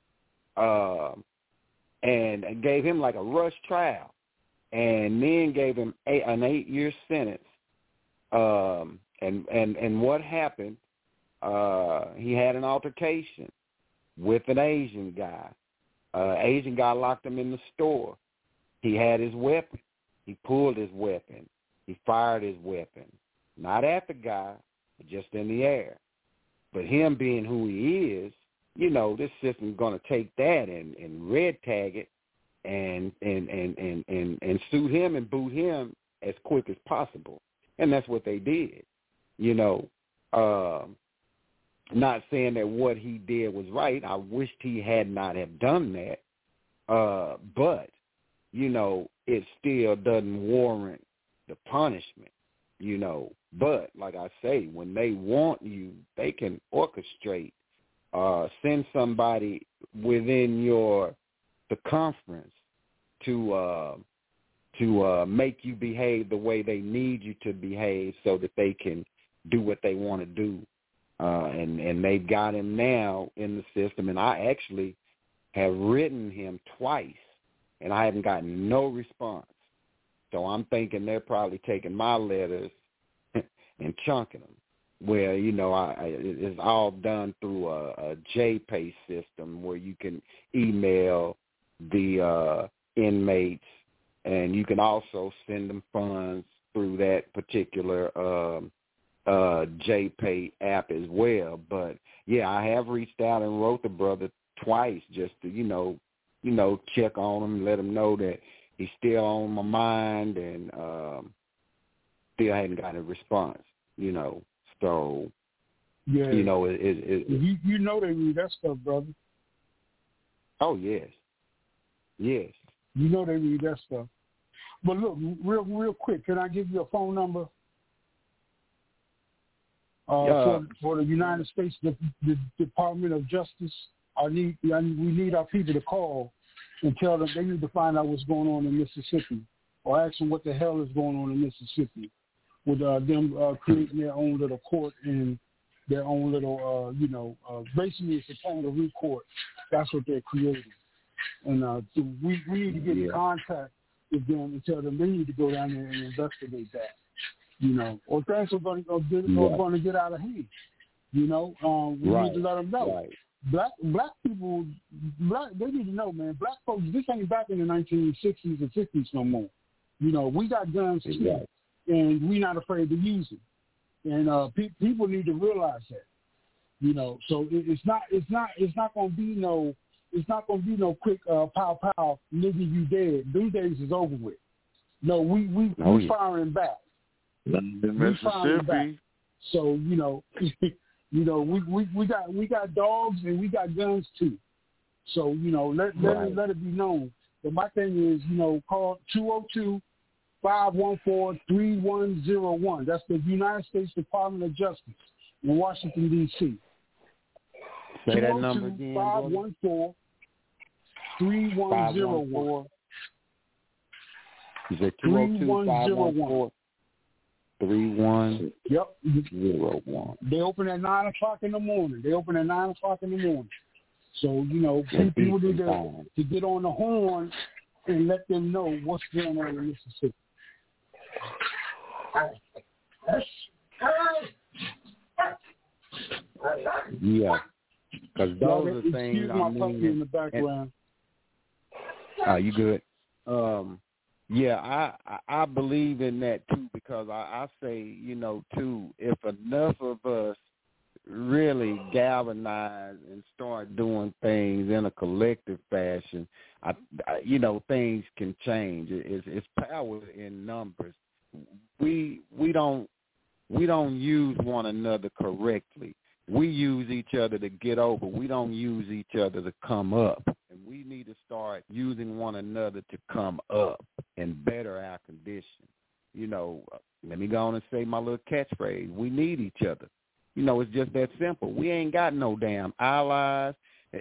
uh, and, and gave him like a rush trial, and then gave him a, an eight-year sentence. Um, and, and, and what happened, uh, he had an altercation with an Asian guy. Uh, Asian guy locked him in the store. He had his weapon. He pulled his weapon. He fired his weapon. Not at the guy, but just in the air. But him being who he is, you know, this system's going to take that and, and red tag it and and, and, and, and and sue him and boot him as quick as possible. And that's what they did. You know, uh, not saying that what he did was right. I wished he had not have done that. Uh, but, you know, it still doesn't warrant the punishment, you know. But, like I say, when they want you, they can orchestrate, uh, send somebody within your circumference to uh, to uh, make you behave the way they need you to behave so that they can do what they want to do. Uh, and, and they've got him now in the system. And I actually have written him twice, and I haven't gotten no response. So I'm thinking they're probably taking my letters and chunking them. Where, you know, I, I, it's all done through a, a J P A system where you can email the uh, inmates, and you can also send them funds through that particular um, uh, J P A app as well. But, yeah, I have reached out and wrote the brother twice just to, you know, you know, check on him, let him know that he's still on my mind, and um, still hadn't gotten a response, you know. So,
yeah,
you know, it, it, it,
you you know they read that stuff, brother.
Oh, yes. Yes.
You know they read that stuff. But look, real real quick, can I give you a phone number uh,
yeah.
for, for the United States the, the Department of Justice? I need I, we need our people to call and tell them they need to find out what's going on in Mississippi, or ask them what the hell is going on in Mississippi, with uh, them uh, creating their own little court and their own little, uh, you know, uh, basically it's a kangaroo court. That's what they're creating. And uh, so we, we need to get yeah. in contact with them and tell them they need to go down there and investigate that, you know, or things are going to get, yeah. are going to get out of hand. You know, um, we
right.
need to let them know. Right. Black black people, black they need to know, man. Black folks, this ain't back in the nineteen sixties and fifties no more. You know, we got guns too, exactly. and we're not afraid to use it. And uh, pe- people need to realize that. You know, so it, it's not it's not it's not going to be no it's not going to be no quick uh, pow pow nigga you dead. These days is over with. No, we we oh, we yeah. firing back. We firing back. So you know. You know, we, we, we got we got dogs and we got guns too. So, you know, let let, right. it, let it be known. But my thing is, you know, call two oh two, five one four, three one oh one. That's the United States Department of Justice in Washington, D C
Say that number again.
five one four, three one oh one.
You said two oh two, five one four Three one
yep
zero one.
They open at nine o'clock in the morning. They open at nine o'clock in the morning. So you know, people need to, to get on the horn and let them know what's going on in Mississippi.
Yeah, because those are things.
Excuse my puppy in the background.
Are you good? Um. Yeah, I, I believe in that too, because I, I say, you know, too, if enough of us really galvanize and start doing things in a collective fashion, I, I, you know, things can change. It's, it's power in numbers. We we don't we don't use one another correctly. We use each other to get over. We don't use each other to come up. And we need to start using one another to come up and better our condition. You know, let me go on and say my little catchphrase. We need each other. You know, it's just that simple. We ain't got no damn allies.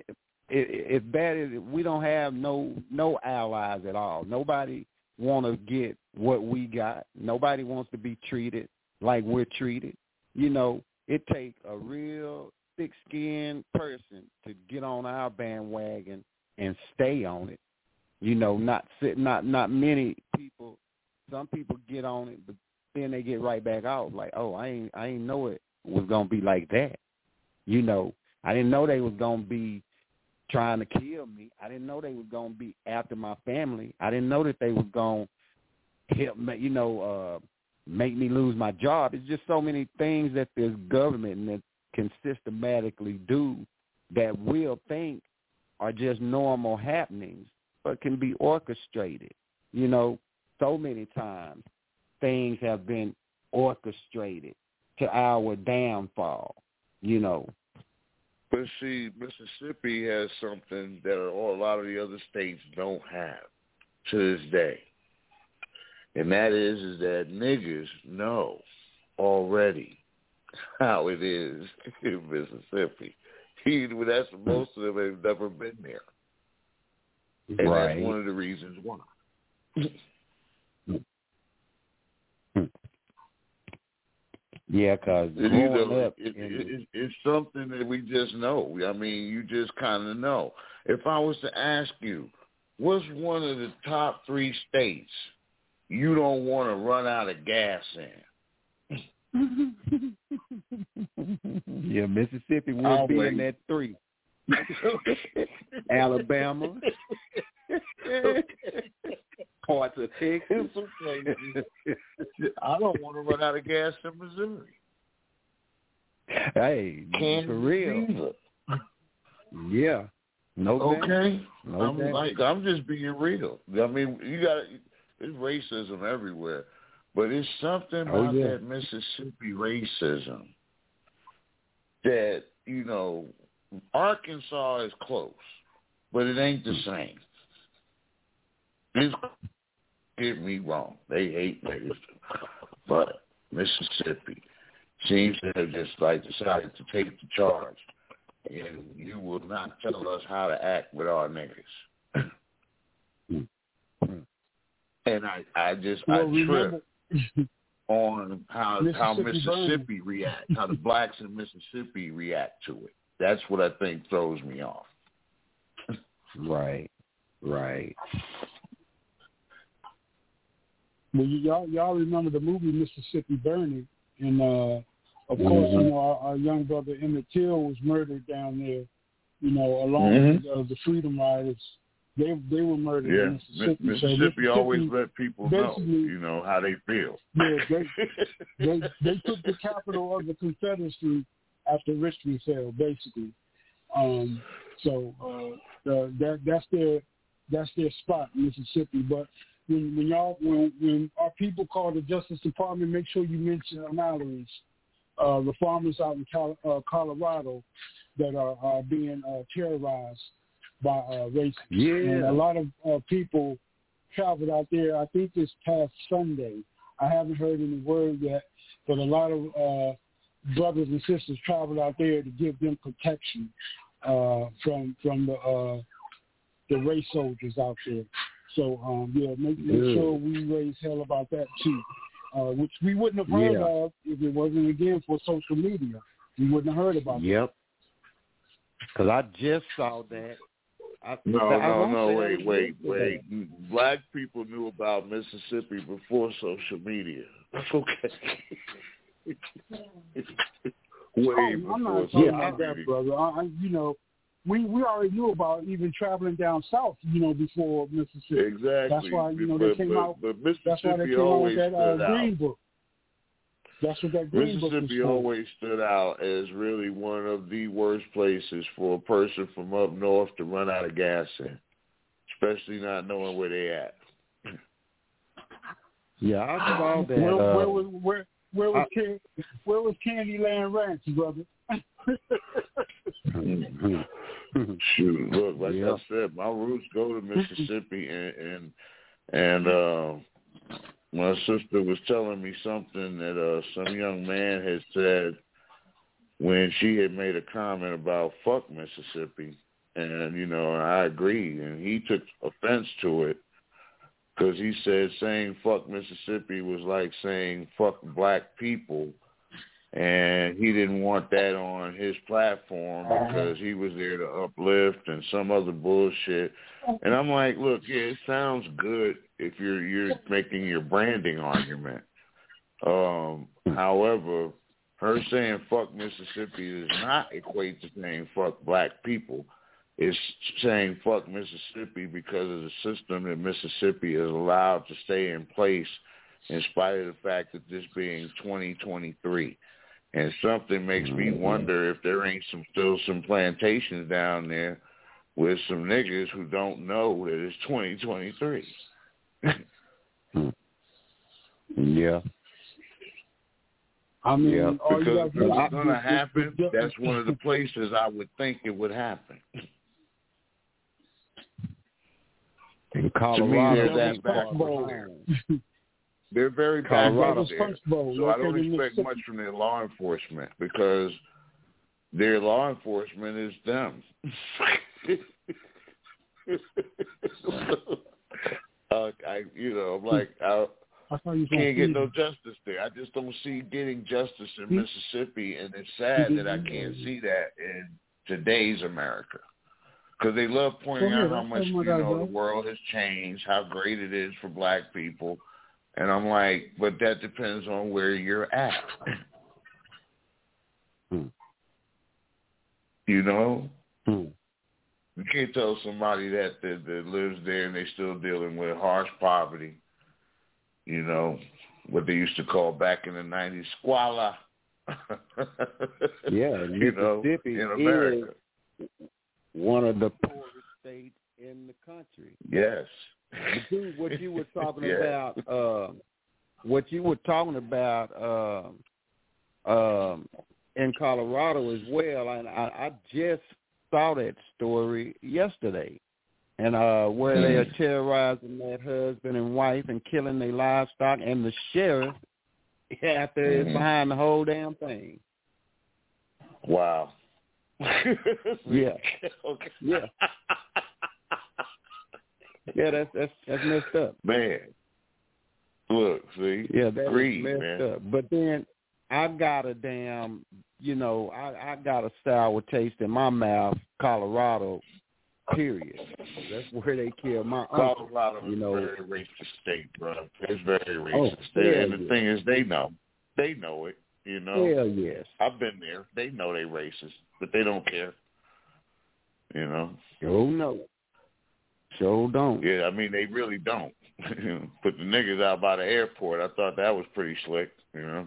If that is, we don't have no no allies at all. Nobody want to get what we got. Nobody wants to be treated like we're treated. You know, it takes a real thick-skinned person to get on our bandwagon and stay on it. You know, not not not many people. Some people get on it, but then they get right back out. Like, oh, I ain't I ain't know it was gonna be like that. You know, I didn't know they was gonna be trying to kill me. I didn't know they was gonna be after my family. I didn't know that they was gonna help me, you know, uh, make me lose my job. It's just so many things that this government that can systematically do that we'll think are just normal happenings, but can be orchestrated. You know, so many times things have been orchestrated to our downfall, you know.
But see, Mississippi has something that a lot of the other states don't have to this day. And that is, is that niggas know already how it is in Mississippi. That's most of them have never been there. And
right.
That's one of the reasons why.
Yeah, because
you know, it, it, it, it's something that we just know. I mean, you just kind of know. If I was to ask you, what's one of the top three states you don't want to run out of gas in?
Yeah, Mississippi will be in that three. Alabama, parts of Texas.
I don't want to run out of gas in Missouri.
Hey, Kansas for real. Either. Yeah. No.
Okay.
No
I'm doubt. like I'm just being real. I mean, you got there's racism everywhere, but it's something about
oh, yeah.
that Mississippi racism that, you know, Arkansas is close, but it ain't the same. It's, get me wrong, they hate niggas, but Mississippi seems to have just like decided to take the charge, and you will not tell us how to act with our niggas. and I, I just
well,
I
remember,
trip on how
Mississippi
how Mississippi
Burning.
react, how the blacks in Mississippi react to it. That's what I think throws me off.
Right, right.
Well, y- y'all y'all remember the movie Mississippi Burning, and uh, of
Mm-hmm.
course, you know our, our young brother Emmett Till was murdered down there. You know, along
Mm-hmm.
with uh, the Freedom Riders. They they were murdered
Yeah,
in Mississippi.
Mississippi,
so Mississippi
always let people know,
basically-
you know, how they feel.
Yeah, they, they they took the capital of the Confederacy after Richmond fell, basically. Um, so uh, the, that that's their that's their spot, Mississippi. But when when y'all when when our people call the Justice Department, make sure you mention the Mallory's, uh, the farmers out in Cal- uh, Colorado that are, are being uh, terrorized by uh, racists.
Yeah.
And a lot of uh, people traveled out there. I think this past Sunday. I haven't heard any word yet, but a lot of uh, brothers and sisters traveled out there to give them protection uh, from from the uh, the race soldiers out there. So um, yeah, make, make
Good.
sure we raise hell about that too, uh, which we wouldn't have heard
Yeah.
of if it wasn't again for social media. We wouldn't have heard about that.
Yep. Because I just saw that. I,
No,
I
no,
won't
no,
say
wait,
that
wait,
yesterday.
wait. Black people knew about Mississippi before social media. Okay. Way
Oh, I'm
before
not talking
social
about that,
media.
brother. I, I, you know, we we already knew about even traveling down south, you know, before Mississippi.
Exactly.
That's why, you know, they
but,
came
but,
out.
But
That's why they
Mississippi
came out
always
with that uh,
stood out.
Green Book. That's what that Green Book was
Mississippi
for.
always stood out as really one of the worst places for a person from up north to run out of gas in, especially not knowing where they at.
Yeah, I saw that.
Where,
uh,
where was where where was
I-
Can, where was Candyland Ranch, brother?
Shoot, look, like
Yeah.
I said, my roots go to Mississippi, and and, and uh, my sister was telling me something that uh, some young man had said when she had made a comment about fuck Mississippi, and you know, I agree, and he took offense to it because he said saying fuck Mississippi was like saying fuck black people. And he didn't want that on his platform because he was there to uplift and some other bullshit. And I'm like, look, yeah, it sounds good if you're you're making your branding argument. Um, however, her saying fuck Mississippi does not equate to saying fuck black people. It's saying fuck Mississippi because of the system that Mississippi is allowed to stay in place in spite of the fact that this being twenty twenty-three. And something makes me wonder if there ain't some still some plantations down there with some niggas who don't know that it's twenty twenty-three.
Yeah.
I mean,
Yeah,
all you
Because
gotta
if
do is-
it's going to
is- is-
happen,
is-
that's one of the places I would think it would happen.
In
To
Colorado,
me, they're
they
that back
Bowl.
there. They're very back
Colorado.
up there.
Punch Bowl,
So I don't
located in
expect
Mississippi.
much from their law enforcement because their law enforcement is them. uh, I, you know, I'm like, I
I thought you was gonna
can't get
feed
no
him.
justice there. I just don't see getting justice in
Hmm?
Mississippi, and it's sad that I can't see that in today's America. Because they love pointing
Go ahead,
out how
I'll
much,
tell
you
them what I
know, the
got.
world has changed, how great it is for black people. And I'm like, but that depends on where you're at.
Hmm.
You know?
Hmm.
You can't tell somebody that, that that lives there and they're still dealing with harsh poverty. You know, what they used to call back in the nineties, squalor.
Yeah,
you know,
Mississippi
in America.
is one of the poorest states in the country.
Yes.
But dude, what you were talking
Yeah.
about, uh, what you were talking about um, um, in Colorado as well, and I, I just saw that story yesterday, and uh, where they are terrorizing that husband and wife and killing their livestock, and the sheriff after is
Mhm.
behind the whole damn thing.
Wow.
Yeah.
Okay.
Yeah. Yeah, that's that's that's messed up.
Man. Look, see,
yeah, that
greed,
messed
man.
up. But then I got a damn, you know, I, I got a sour taste in my mouth, Colorado. Period. That's where they killed my uncle.
Colorado
you
is
know.
a very racist state, bro. It's very racist.
Oh,
they, and the
yeah.
thing is, they know. They know it, you know.
Hell yes.
I've been there. They know they racist, but they don't care. You know.
Oh, no. Sure don't.
Yeah, I mean, they really don't. Put the niggas out by the airport. I thought that was pretty slick, you know.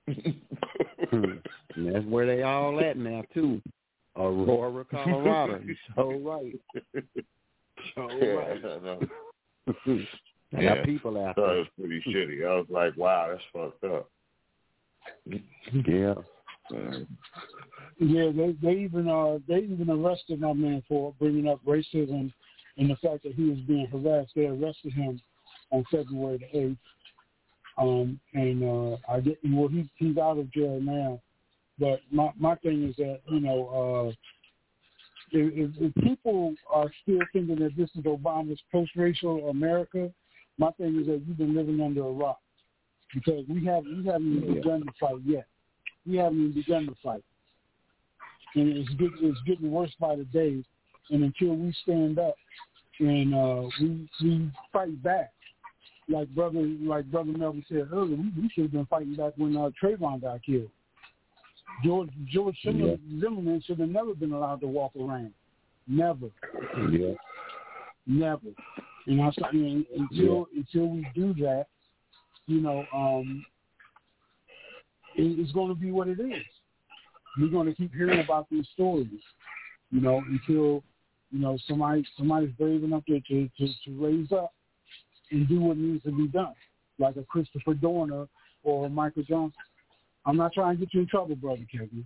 And that's where they all at now, too. Aurora, Colorado. You so right. So right.
Yeah, I know.
I
yeah.
got people out
I thought
there.
it was pretty shitty. I was like, wow, that's fucked up.
Yeah.
Um,
Yeah, they they even uh they even arrested my man for bringing up racism and the fact that he was being harassed. They arrested him on February the eighth. Um, and uh, I get well, he's he's out of jail now. But my my thing is that you know, uh, if, if people are still thinking that this is Obama's post-racial America, my thing is that you've been living under a rock because we have we haven't even
Yeah.
begun to fight yet. We haven't even begun to fight, and it's getting it's getting worse by the day. And until we stand up and uh, we we fight back, like brother like brother Melvin said earlier, we, we should have been fighting back when uh, Trayvon got killed. George George Zimmerman, yeah. Zimmerman should have never been allowed to walk around. Never.
Yeah.
Never. And I mean, until
yeah.
until we do that, you know, um, it, it's going to be what it is. We're going to keep hearing about these stories, you know, until you know somebody somebody's brave enough to to, to, to raise up and do what needs to be done, like a Christopher Dorner or a Michael Johnson. I'm not trying to get you in trouble, brother Kevin.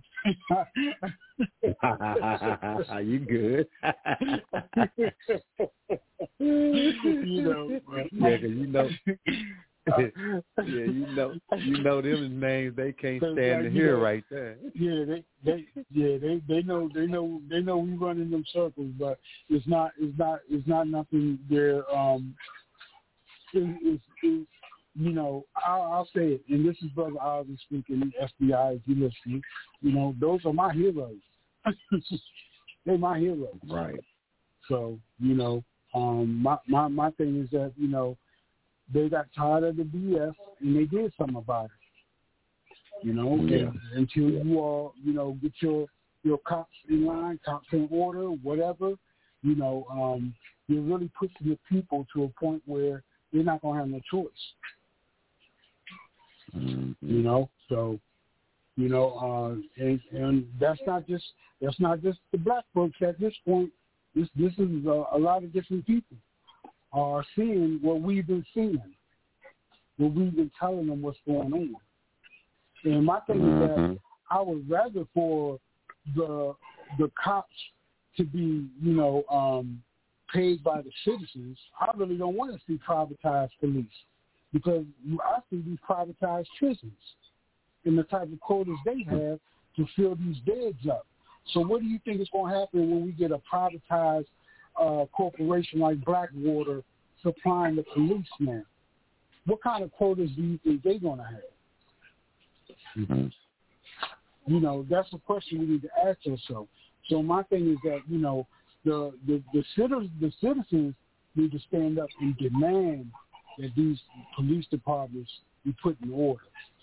You good?
You know,
yeah, cause you know, yeah, you know, you know them names they can't stand to hear right there.
Yeah, they, they, yeah, they, they know, they know, they know we run in them circles, but it's not, it's not, it's not nothing there. Um, it, it's, it's, you know, I'll, I'll say it, and this is Brother Ozzy speaking, F B I, if you're listening, you know, those are my heroes. They're my heroes.
Right.
So, you know, um, my, my, my thing is that, you know, they got tired of the B S, and they did something about it. You know,
yeah.
and, until you all, you know, get your, your cops in line, cops in order, whatever, you know, um, you're really pushing the people to a point where they're not going to have no choice.
Mm-hmm.
You know, so you know, uh, and, and that's not just that's not just the black folks at this point. This this is a, a lot of different people are seeing what we've been seeing, what we've been telling them what's going on. And my thing mm-hmm. is that I would rather for the the cops to be, you know, um, paid by the citizens. I really don't want to see privatized police. Because I see these privatized prisons and the type of quotas they have to fill these beds up. So what do you think is going to happen when we get a privatized uh, corporation like Blackwater supplying the police now? What kind of quotas do you think they're going to have?
Mm-hmm.
You know, that's a question we need to ask ourselves. So my thing is that, you know, the the, the, citizens, the citizens need to stand up and demand that these police departments be put in order.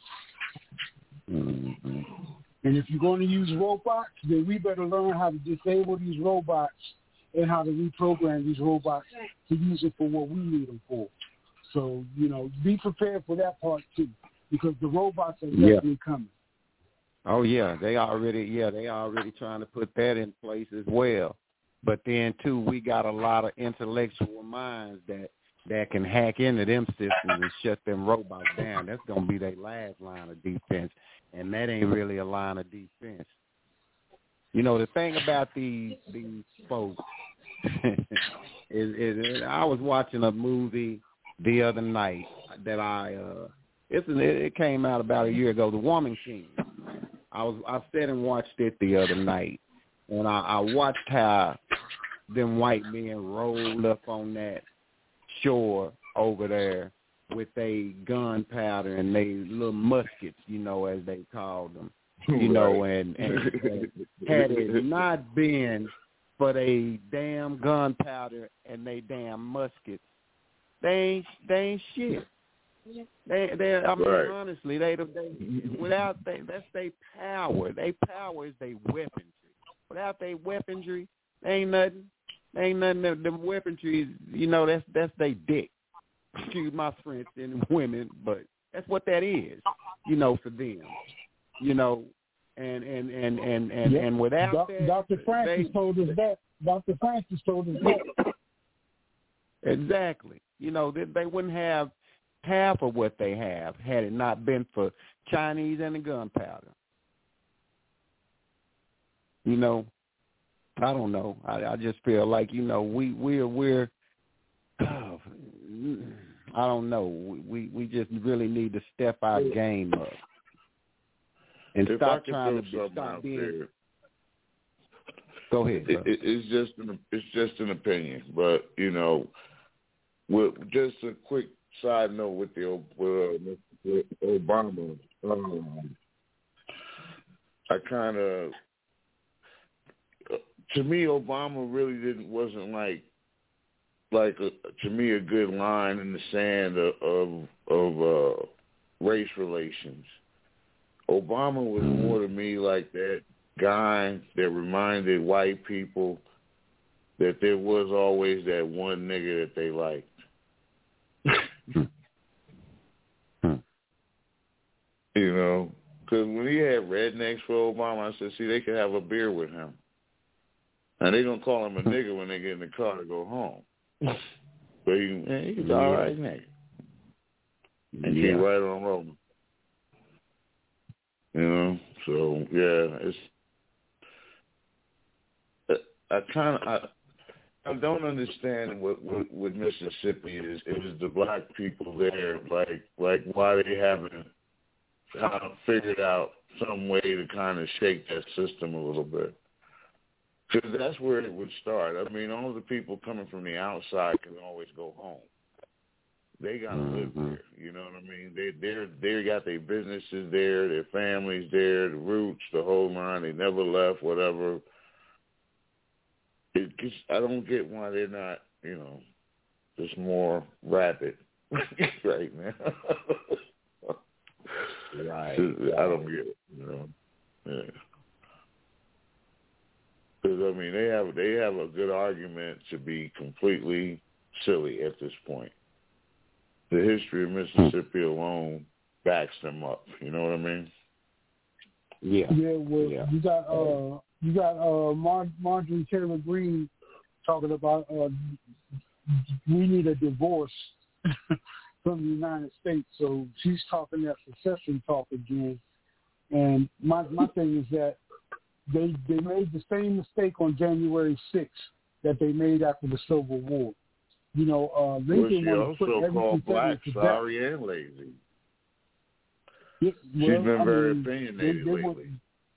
Mm-hmm.
And if you're going to use robots, then we better learn how to disable these robots and how to reprogram these robots to use it for what we need them for. So, you know, be prepared for that part too, because the robots are definitely yeah. coming.
Oh yeah, they already yeah they already trying to put that in place as well. But then too, we got a lot of intellectual minds that. that can hack into them systems and shut them robots down. That's going to be their last line of defense, and that ain't really a line of defense. You know, the thing about these these folks is, is I was watching a movie the other night that I uh, it's an, it came out about a year ago, The Woman King. I was I sat and watched it the other night, and I, I watched how them white men rolled up on that shore over there with they gunpowder and they little muskets, you know, as they called them, you know, and, and, and had it not been for they damn gunpowder and they damn muskets, they ain't they ain't shit. They they I mean right. honestly they they without they that's their power. They power is their weaponry. Without their weaponry, they ain't nothing. They ain't nothing. Them, them weaponry, you know, that's that's their dick. Excuse my French and women, but that's what that is, you know, for them, you know, and and and and and,
yep.
and without
Do-
that,
Doctor Francis
they,
told us that. Doctor Francis told us that.
Exactly, you know, they, they wouldn't have half of what they have had it not been for Chinese and the gunpowder. You know, I don't know. I, I just feel like, you know, we we're we're. Oh, I don't know. We we just really need to step our game up and
if
stop trying to be, stop being.
There,
Go ahead.
It, it, it's just an it's just an opinion, but you know, with just a quick side note with the with, with Obama, um, I kind of to me Obama really didn't wasn't like. like a, to me a good line in the sand of of, of uh, race relations. Obama was more to me like that guy that reminded white people that there was always that one nigga that they liked. You know, because when he had rednecks for Obama, I said, see, they could have a beer with him. And they don't call him a nigga when they get in the car to go home. But he, man, he's all right nigga. And
yeah.
keep right on rolling. You know, so yeah, it's. I kind of I, I don't understand what, what what Mississippi is. It is the black people there, like like why they haven't uh, figured out some way to kind of shake that system a little bit. Because that's where it would start. I mean, all the people coming from the outside can always go home. They got to mm-hmm. live there. You know what I mean? They they're they got their businesses there, their families there, the roots, the whole line. They never left. Whatever. It just, I don't get why they're not, you know, just more rapid right now.
Right.
I don't get it. You know. Yeah. Because I mean, they have they have a good argument to be completely silly at this point. The history of Mississippi alone backs them up. You know what I mean?
Yeah.
Yeah. Well,
yeah.
you got uh, you got uh, Mar- Marjorie Taylor Greene talking about uh, we need a divorce from the United States. So she's talking that secession talk again. And my my thing is that. They they made the same mistake on January sixth that they made after the Civil War. You know, uh, Lincoln
well,
wanted to put every Confederate to death.
Sorry and lazy.
It, well,
She's been
I
very
mean,
opinionated
they, they
lately.
Want,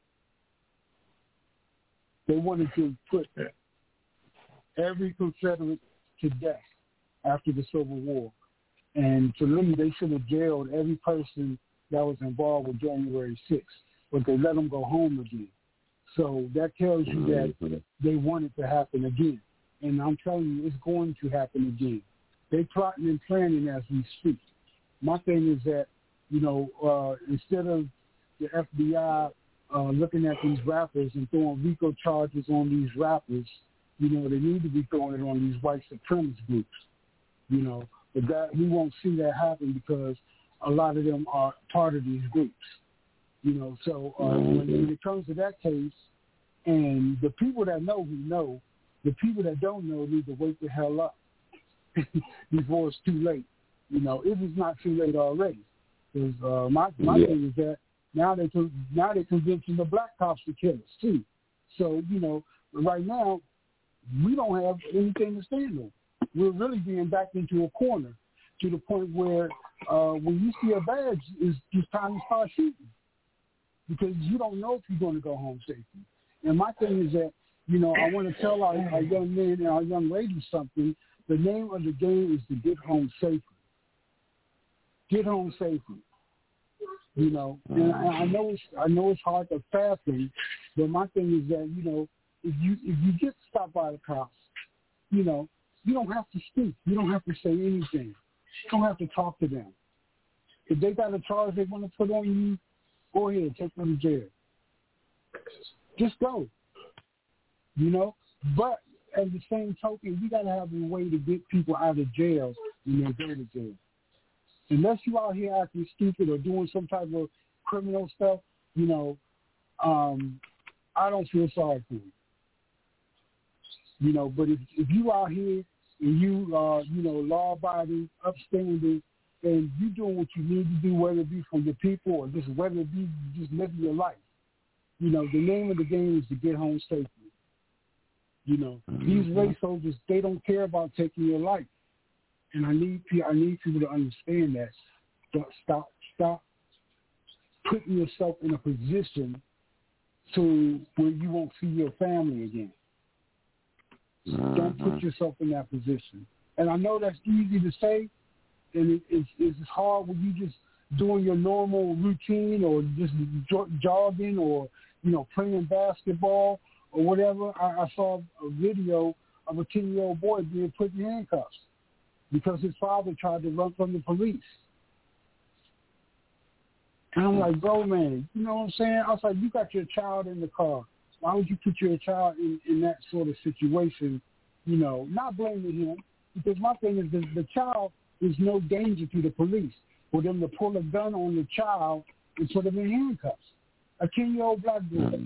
they wanted to put
yeah.
every Confederate to death after the Civil War. And to me, they should have jailed every person that was involved with January sixth, but they let them go home again. So that tells you that they want it to happen again. And I'm telling you, it's going to happen again. They're plotting and planning as we speak. My thing is that, you know, uh, instead of the F B I uh, looking at these rappers and throwing RICO charges on these rappers, you know, they need to be throwing it on these white supremacist groups, you know. But that, we won't see that happen because a lot of them are part of these groups. You know, so uh, mm-hmm. when, when it comes to that case, and the people that know who know, the people that don't know need to wake the hell up before it's too late. You know, if it's not too late already. Because uh, my my yeah. thing is that now they now they're convincing the black cops to kill us too. So you know, right now we don't have anything to stand on. We're really being backed into a corner to the point where uh, when you see a badge, it's just time to start shooting. Because you don't know if you're going to go home safely. And my thing is that, you know, I want to tell our, our young men and our young ladies something. The name of the game is to get home safely. get home safely. You know, and I, I know it's I know it's hard to fathom, but my thing is that, you know, if you if you get stopped by the cops, you know, you don't have to speak. You don't have to say anything. You don't have to talk to them. If they got a charge they want to put on you, go ahead, take them to jail. Just go. You know? But at the same token, you got to have a way to get people out of jail when they go to jail. Unless you out here acting stupid or doing some type of criminal stuff, you know, um, I don't feel sorry for you. You know, but if if you out here and you are, you know, law-abiding, upstanding, and you doing what you need to do, whether it be for your people or just whether it be just living your life, you know, the name of the game is to get home safely. You know, mm-hmm. These race soldiers, they don't care about taking your life. And I need I need people to understand that. Stop, stop putting yourself in a position to where you won't see your family again. Uh-huh. Don't put yourself in that position. And I know that's easy to say, and it, it's, it's hard when you just doing your normal routine or just jogging or, you know, playing basketball or whatever. I, I saw a video of a ten-year-old boy being put in handcuffs because his father tried to run from the police. And I'm like, bro, man, you know what I'm saying? I was like, you got your child in the car. Why would you put your child in, in that sort of situation, you know, not blaming him? Because my thing is the, the child is no danger to the police. For them to pull a gun on the child and put him in handcuffs. A ten-year-old black boy.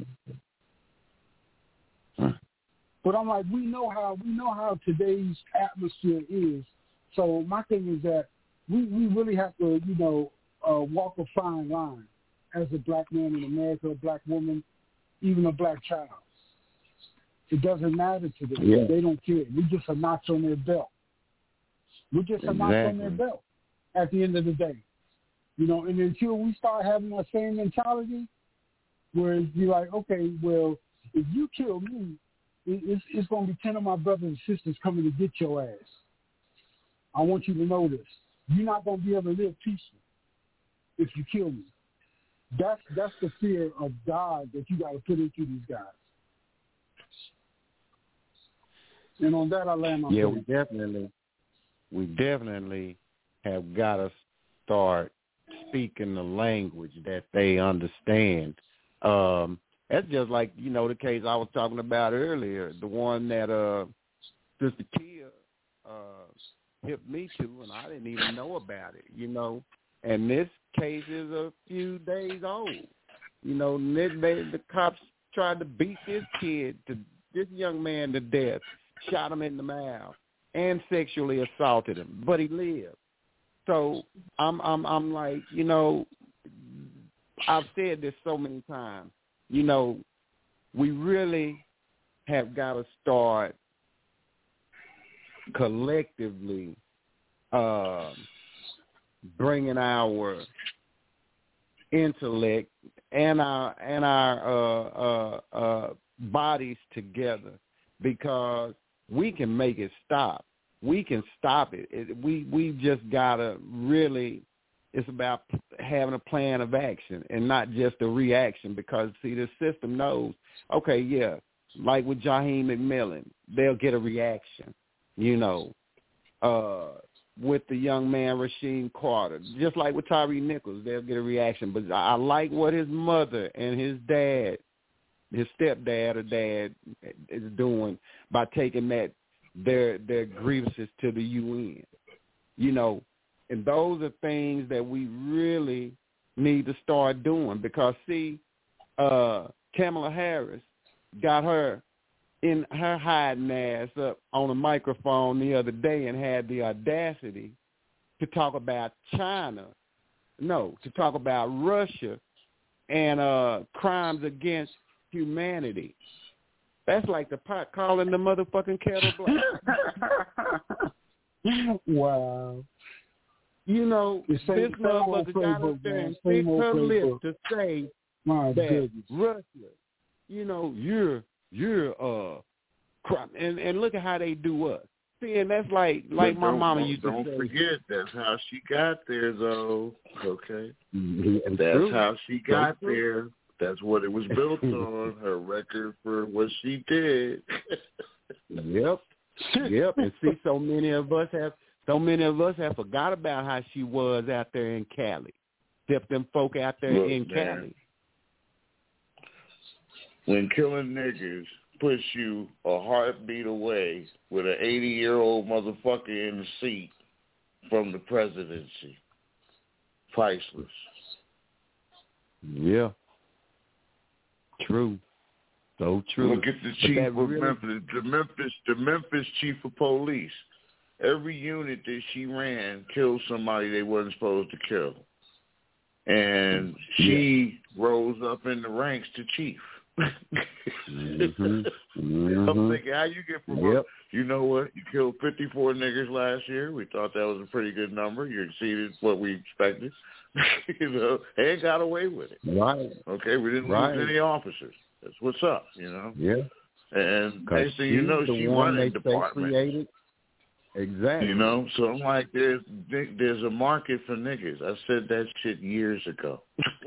But I'm like, we know how we know how today's atmosphere is. So my thing is that we, we really have to, you know, uh, walk a fine line as a black man in America, a black woman, even a black child. It doesn't matter to them. Yeah. They don't care. We're just a notch on their belt. We're just a
exactly.
notch on their belt at the end of the day. You know, and until we start having that same mentality where it's be like, okay, well, if you kill me, it's, it's going to be ten of my brothers and sisters coming to get your ass. I want you to know this. You're not going to be able to live peaceful if you kill me. That's that's the fear of God that you got to put into these guys. And on that, I land my
Yeah,
point.
we definitely, we definitely have got to start speaking the language that they understand. Um, that's just like, you know, the case I was talking about earlier, the one that uh, Sister Kia uh, hit me to, and I didn't even know about it, you know. And this case is a few days old. You know, they, the cops tried to beat this kid, to this young man to death, shot him in the mouth, and sexually assaulted him, but he lived. So I'm, I'm, I'm like, you know, I've said this so many times. You know, we really have got to start collectively uh, bringing our intellect and our and our uh, uh, uh, bodies together, because we can make it stop. We can stop it. it we we just gotta really. It's about having a plan of action and not just a reaction, because, see, the system knows, okay, yeah, like with Jaheim McMillan, they'll get a reaction, you know, uh, with the young man Rasheem Carter, just like with Tyree Nichols, they'll get a reaction. But I like what his mother and his dad, his stepdad or dad is doing by taking that their their grievances to the U N, you know. And those are things that we really need to start doing, because, see, uh, Kamala Harris got her in her hiding ass up on a microphone the other day and had the audacity to talk about China, no, to talk about Russia and uh, crimes against humanity. That's like the pot calling the motherfucking kettle black.
Wow.
You know, this motherfucker got up there and fixed her lips to say My that goodness. Russia, you know, you're you're uh, crime. And and look at how they do us. See, and that's like like
but
my
don't,
mama
don't,
used to
don't
say.
Don't forget, that's how she got there, though. Okay,
Mm-hmm.
that's
true.
how she got
that's
there. That's what it was built on. Her record for what she did.
Yep, yep. And see, so many of us have so many of us have forgot about how she was out there in Cali. Except them folk out there
Look,
in
man,
Cali.
When killing niggas puts you a heartbeat away with an eighty-year-old motherfucker in the seat from the presidency, priceless.
Yeah. True. So true.
Look at the chief of
really...
Memphis, the Memphis, the Memphis chief of police. Every unit that she ran killed somebody they wasn't supposed to kill. And she yeah. rose up in the ranks to chief.
mm-hmm. Mm-hmm.
I'm thinking, how you get from
yep.
You know what? You killed fifty-four niggas last year. We thought that was a pretty good number. You exceeded what we expected. you know, and got away with it.
Right.
Okay, we didn't
right.
lose any officers. That's what's up, you know?
Yeah.
And next thing you know, she running department.
Exactly.
You know, so I'm like, there's there's a market for niggas. I said that shit years ago.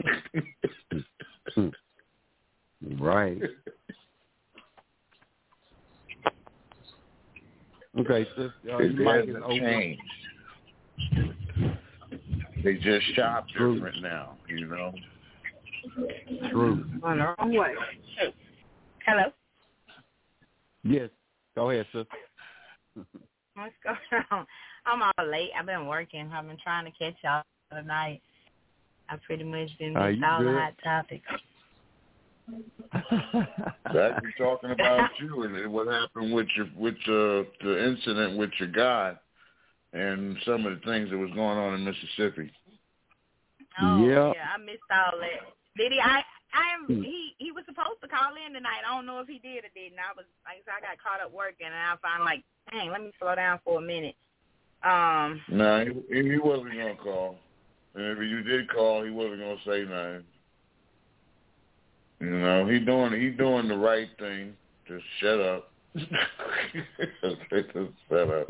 Right. Okay, so uh,
it
you might
hasn't changed. They just shop
True.
different now, you know.
True.
On the wrong way. Hello.
Yes. Go ahead, sis.
What's going on? I'm all late. I've been working. I've been trying to catch y'all tonight. I pretty much been missed all the hot topics.
That we're talking about you and what happened with your with uh, the incident with your guy and some of the things that was going on in Mississippi.
Oh
yeah,
yeah, I missed all that. Did he? I I am. He he was supposed to call in tonight. I don't know if he did or didn't. I was like I said, I got caught up working, and I found like, dang, let me slow down for a minute. Um.
No, nah, he, he wasn't gonna call, and if you did call, he wasn't gonna say nothing. You know, he doing he doing the right thing. Just shut up. Just shut up.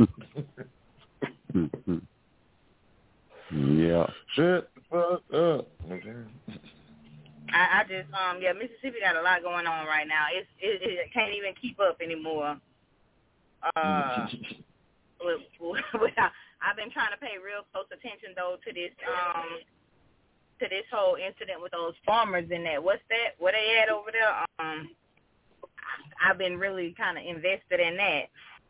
Yeah.
Shut the fuck up. Okay.
I, I just um yeah, Mississippi got a lot going on right now. It's it, it can't even keep up anymore. Uh, with, with, I've been trying to pay real close attention though to this um. to this whole incident with those farmers and that. What's that? What they had over there? Um, I've been really kind of invested in that.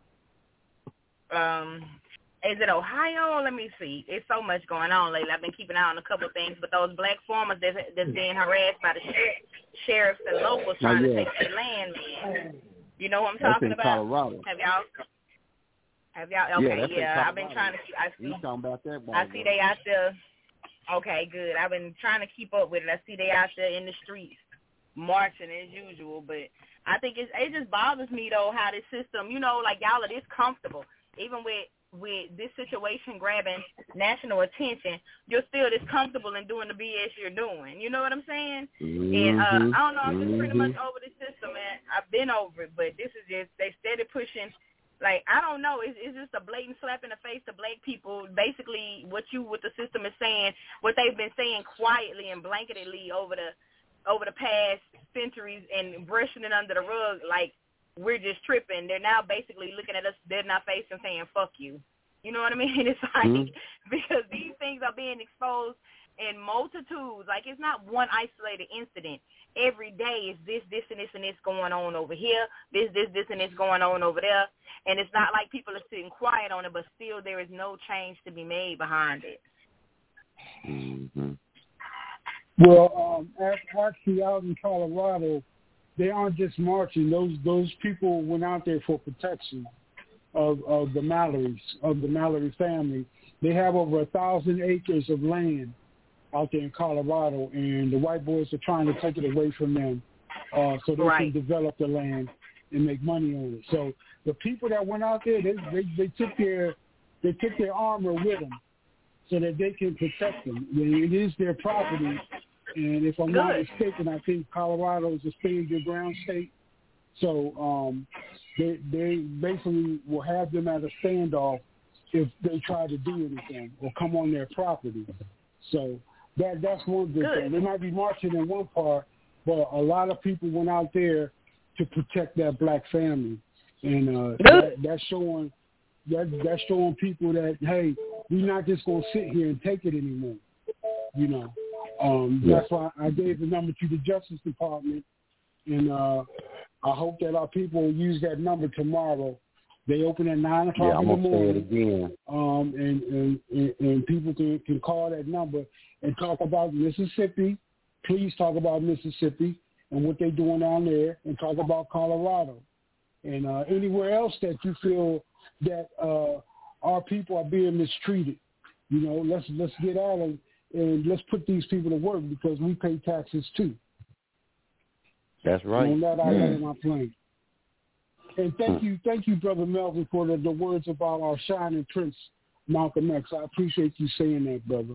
Um, is it Ohio? Let me see. It's so much going on lately. I've been keeping an eye on a couple of things, but those black farmers that's, that's being harassed by the sheriff, sheriffs and locals trying oh, yeah. to take their land, man. You know what I'm
that's
talking
in
about?
Colorado.
Have y'all? Have y'all? Okay,
yeah.
yeah I've been trying to. I see.
He's talking about that.
I see they out there. Okay, good. I've been trying to keep up with it. I see they out there in the streets marching as usual, but I think it's, it just bothers me, though, how this system, you know, like y'all are this comfortable. Even with, with this situation grabbing national attention, you're still this comfortable in doing the B S you're doing. You know what I'm saying?
Mm-hmm.
And uh, I don't know, I'm just pretty
mm-hmm.
much over the system, man. I've been over it, but this is just, they steady pushing. Like, I don't know, it's, it's just a blatant slap in the face to black people. Basically, what you, what the system is saying, what they've been saying quietly and blanketedly over the over the past centuries and brushing it under the rug, like we're just tripping. They're now basically looking at us dead in our face and saying, fuck you. You know what I mean? It's like, mm-hmm. because these things are being exposed in multitudes. Like, it's not one isolated incident. Every day is this, this, and this, and this going on over here, this, this, this, and this going on over there. And it's not like people are sitting quiet on it, but still there is no change to be made behind it.
Mm-hmm.
Well, um, actually out in Colorado, they aren't just marching. Those those people went out there for protection of, of the Mallorys, of the Mallory family. They have over a thousand acres of land out there in Colorado, and the white boys are trying to take it away from them uh, so they
right.
can develop the land and make money on it. So the people that went out there, they, they, they took their they took their armor with them so that they can protect them. It is their property, and if I'm
Good.
not mistaken, I think Colorado is a stand your ground state. So um, they they basically will have them at a standoff if they try to do anything or come on their property. So that that's one good, good thing. They might be marching in one part, but a lot of people went out there to protect that black family, and uh, that, that's showing that that's showing people that, hey, we're not just gonna sit here and take it anymore. You know, um, yeah. That's why I gave the number to the Justice Department, and uh, I hope that our people will use that number tomorrow. They open at nine o'clock
yeah,
in the morning.
Say it again.
Um, and, and, and, and people can, can call that number and talk about Mississippi. Please talk about Mississippi and what they're doing down there, and talk about Colorado and uh, anywhere else that you feel that uh, our people are being mistreated. You know, let's let's get out and, and let's put these people to work, because we pay taxes too.
That's right.
And on that, I land my plane. And thank you, thank you, Brother Melvin, for the, the words about our shining prince, Malcolm X. I appreciate you saying that, brother.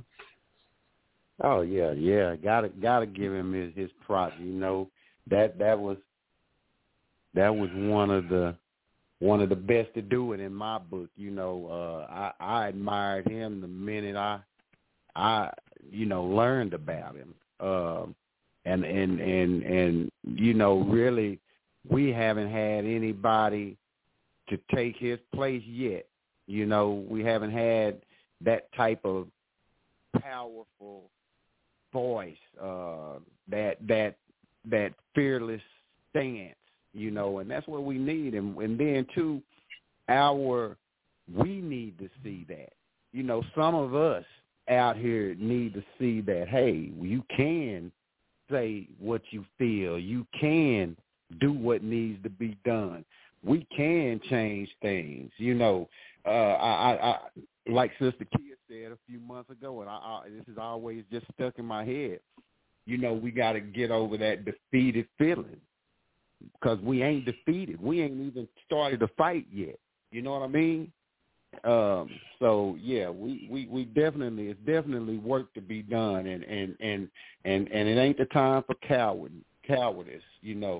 Oh yeah, yeah. Gotta gotta give him his, his props. You know, that that was that was one of the one of the best to do it in my book. You know, uh, I, I admired him the minute I I you know learned about him. Um, and and and and you know, really, we haven't had anybody to take his place yet. You know, we haven't had that type of powerful voice, uh, that that that fearless stance, you know, and that's what we need. And, and then too, our we need to see that. You know, some of us out here need to see that, hey, you can say what you feel. You can do what needs to be done. We can change things. You know, uh, I, I, I like Sister Kia said a few months ago, and I, I, this is always just stuck in my head. You know, we got to get over that defeated feeling, because we ain't defeated. We ain't even started to fight yet. You know what I mean? Um, so yeah, we, we, we definitely, it's definitely work to be done, and, and, and, and, and it ain't the time for coward, cowardice, you know.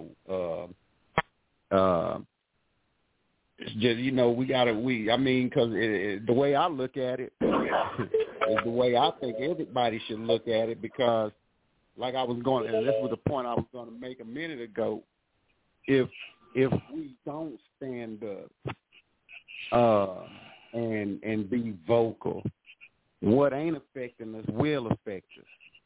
Uh, uh, it's just, you know, we gotta, we, I mean, cause it, it, the way I look at it is the way I think everybody should look at it, because like I was going, and this was the point I was going to make a minute ago, if, if we don't stand up, uh, and and be vocal, what ain't affecting us will affect us.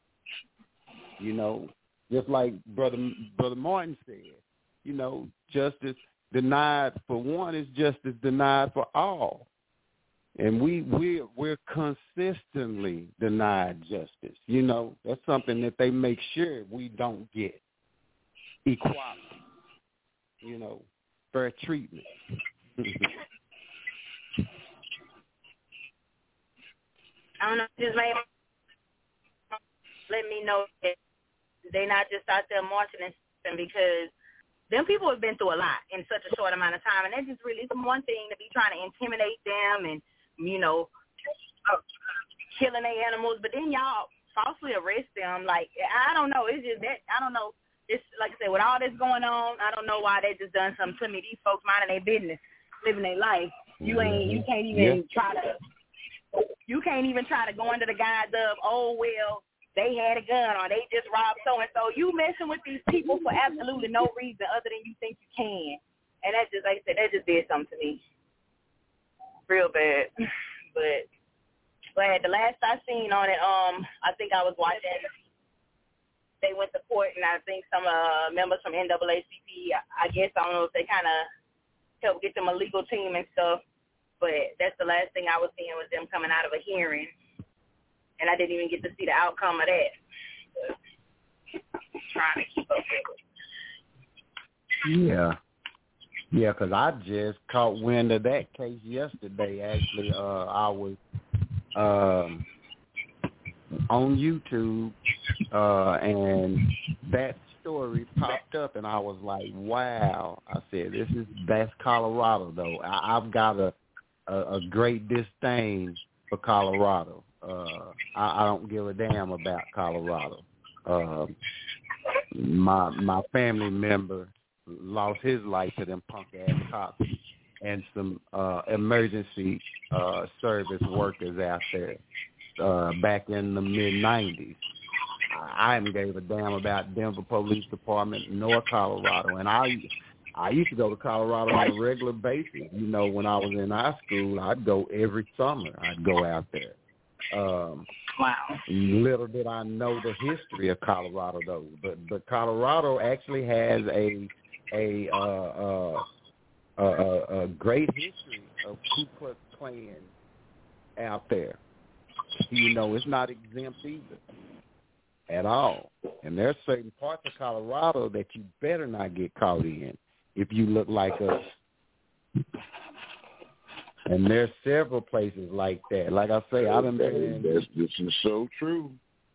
You know, just like brother brother Martin said, you know, justice denied for one is justice denied for all, and we we we're consistently denied justice. You know, that's something that they make sure we don't get. Equality, you know, fair treatment.
I don't know, just made let me know that they're not just out there marching and stuff, because them people have been through a lot in such a short amount of time, and that just really is one thing to be trying to intimidate them and, you know, uh, killing their animals, but then y'all falsely arrest them. Like, I don't know. It's just that, I don't know. It's like I said, with all this going on, I don't know why they just done something to me. These folks minding their business, living their life. You ain't, you can't even yeah. try to. You can't even try to go under the guise of, oh, well, they had a gun or they just robbed so-and-so. You messing with these people for absolutely no reason other than you think you can. And that just, like I said, that just did something to me. Real bad. But, but the last I seen on it, um, I think I was watching, they went to court, and I think some uh, members from N double A C P, I guess, I don't know if they kind of helped get them a legal team and stuff. But that's the last thing I was seeing was them coming out of a hearing, and I didn't even get to see the outcome of that. But trying to keep up with it.
Yeah, yeah, because I just caught wind of that case yesterday. Actually, uh, I was um, on YouTube, uh, and that story popped up, and I was like, "Wow!" I said, "This is that's Colorado, though." I, I've got a A, a great disdain for Colorado. Uh, I, I don't give a damn about Colorado. Uh, my my family member lost his life to them punk ass cops and some uh, emergency uh, service workers out there uh, back in the mid nineties. I haven't gave a damn about Denver Police Department nor Colorado, and I I used to go to Colorado on a regular basis. You know, when I was in high school, I'd go every summer. I'd go out there. Um,
wow.
Little did I know the history of Colorado, though. But but Colorado actually has a a uh, uh, a, a, a great history of Ku Klux Klan out there. You know, it's not exempt either at all. And there's certain parts of Colorado that you better not get caught in if you look like us. And there's several places like that. Like I say, I've been in.
This, this is so true.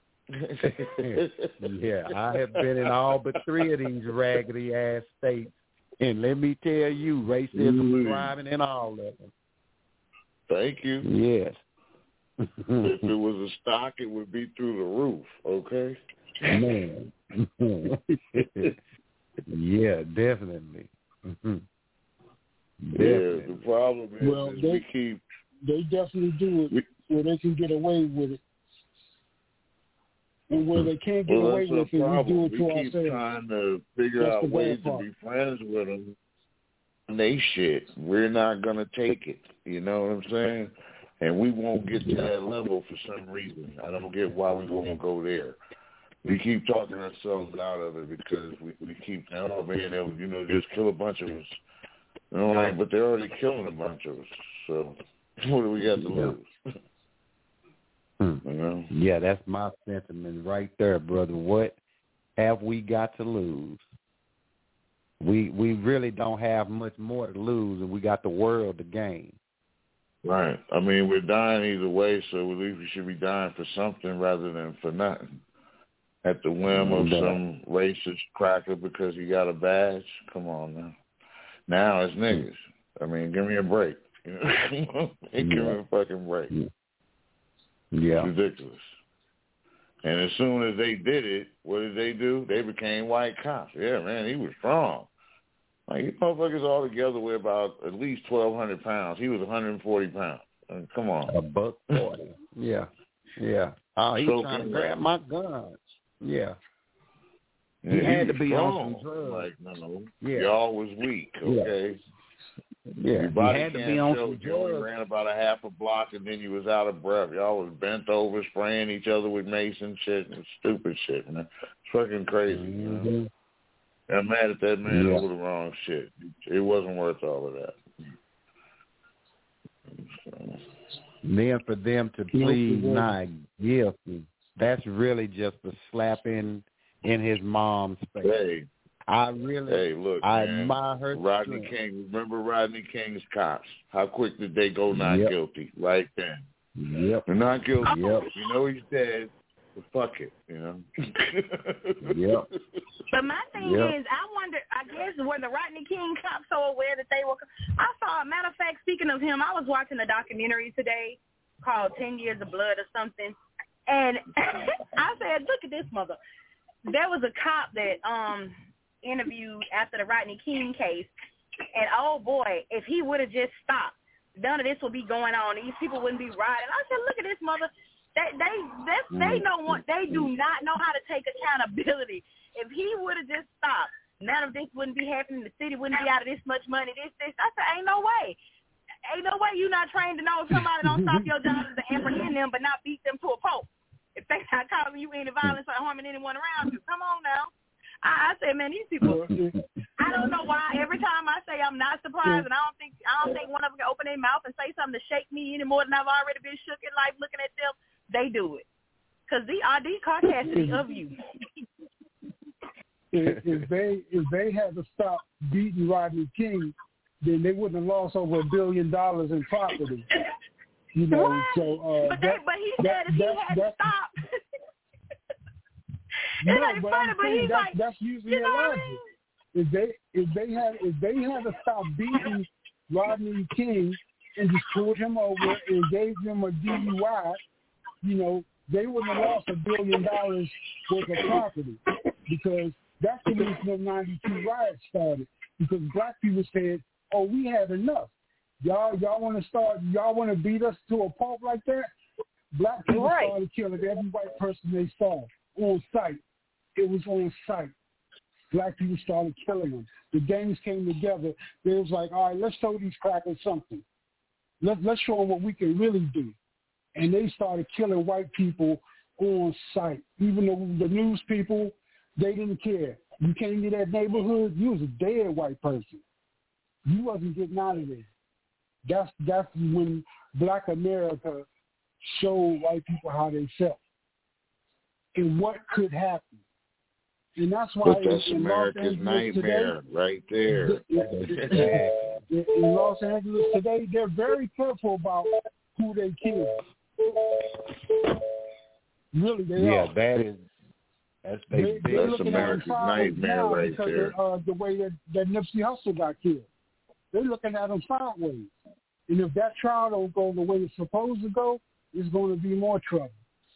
Yeah, I have been in all but three of these raggedy ass states, and let me tell you, racism is thriving in all of them.
Thank you.
Yes.
If it was a stock, it would be through the roof. Okay.
Man. Yeah, definitely. Mm-hmm.
Yeah, the problem is,
well,
is
they,
we keep.
They definitely do it
we,
where they can get away with it. And where they can't get
well,
away with it, we do it
we
to
keep
ourselves.
trying to figure
That's
out ways to be friends with them. And they shit. We're not going to take it. You know what I'm saying? And we won't get to that level for some reason. I don't get why we won't go there. We keep talking ourselves out of it because we, we keep saying, oh, man, they'll, you know, just kill a bunch of us. You know, like, but they're already killing a bunch of us. So what do we got to lose?
Hmm.
You know?
Yeah, that's my sentiment right there, brother. What have we got to lose? We we really don't have much more to lose, and we got the world to gain.
Right. I mean, we're dying either way, so at least we should be dying for something rather than for nothing. At the whim of some racist cracker because he got a badge? Come on now. Now it's niggas. I mean, give me a break. You know? Give me a fucking break.
Yeah.
It's ridiculous. And as soon as they did it, what did they do? They became white cops. Yeah, man, he was strong. Like, you motherfuckers all together weigh about at least twelve hundred pounds. He was one hundred forty pounds. I mean, come on.
A buck forty. Yeah. Yeah. Oh, he was trying to grab my guns. Yeah.
Yeah,
he,
he
had to be
strong.
on some drugs.
Like, no,
yeah.
Y'all was weak, okay?
Yeah.
Your body
he had to
can't
be on
show
some
you only
drugs.
ran about a half a block and then you was out of breath. Y'all was bent over, spraying each other with mace and shit and stupid shit, man. It's fucking crazy,
Mm-hmm.
you know? I'm mad at that man
yeah.
over the wrong shit. It wasn't worth all of that. So.
Then for them to plead not guilty, that's really just a slap in in his mom's face.
Hey,
I really,
hey, look,
I
man,
admire her.
Rodney
strength.
King. Remember Rodney King's cops? How quick did they go not
yep.
guilty? Right then.
Yep.
They're not guilty.
Yep.
You know he's dead. But fuck it, you know.
Yep.
But my thing
yep.
is, I wonder, I guess, were the Rodney King cops so aware that they were, I saw, matter of fact, speaking of him, I was watching a documentary today called ten years of blood or something, and I said, look at this mother. There was a cop that um interviewed after the Rodney King case, and oh boy, if he would have just stopped, none of this would be going on. These people wouldn't be riding. I said, look at this mother. They they they, they know what they do not know how to take accountability. If he would have just stopped, none of this wouldn't be happening. The city wouldn't be out of this much money. This this. I said, ain't no way. Ain't no way you're not trained to know if somebody don't stop your job to apprehend them, but not beat them to a pulp. If they not causing you any violence or harming anyone around you, come on now. I, I said, man, these people. I don't know why. Every time I say I'm not surprised, and I don't think I don't think one of them can open their mouth and say something to shake me any more than I've already been shook in life looking at them. They do it because the R D caucasity of you.
If, if they if they had to stop beating Rodney King, then they wouldn't have lost over a billion dollars in property. You know,
what?
so uh,
but,
that,
they, but he said
that,
if he
that,
had
that,
to stop.
No,
It ain't
but
funny,
I'm
but
saying
he's
that's,
like,
that's usually
you know
a
what I
logic.
mean?
If they if they had if they had to stop beating Rodney King and just pulled him over and gave him a D U I, you know, they wouldn't have lost a billion dollars worth of property because That's the reason the ninety-two riots started, because black people said, "Oh, we had enough. Y'all, y'all want to start? Y'all want to beat us to a pulp like that?" Black people
right.
started killing every white person they saw on sight. It was on sight. Black people started killing them. The gangs came together. They was like, "All right, let's show these crackers something. Let, let's show them what we can really do." And they started killing white people on sight. Even though the news people, they didn't care. You came to that neighborhood, you was a dead white person. You wasn't getting out of there. That's that's when Black America showed white people how they felt and what could happen. And that's why
but that's
in, in
America's
Los Angeles
nightmare
today,
right there.
in, in Los Angeles today, they're very careful about who they kill. Really, they
yeah,
are.
that is that's they,
They,
big.
they're
That's
looking
America's
at them sideways
nightmare
now
right
because
there.
of uh, the way that, that Nipsey Hussle got killed. They're looking at them sideways. And if that trial don't go the way it's supposed to go, it's going to be more trouble.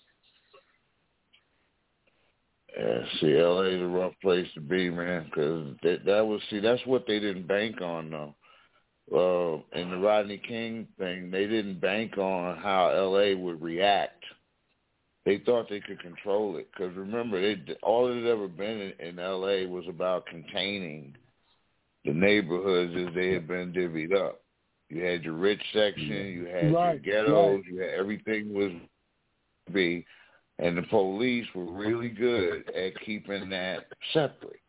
Yeah, see, L A is a rough place to be, man, because that, that was, see, that's what they didn't bank on, though. Uh, in the Rodney King thing, they didn't bank on how L A would react. They thought they could control it, because remember, they, all it had ever been in, in L A was about containing the neighborhoods as they had been divvied up. You had your rich section, you had
right,
your ghettos,
right.
you had everything was be. And the police were really good at keeping that separate.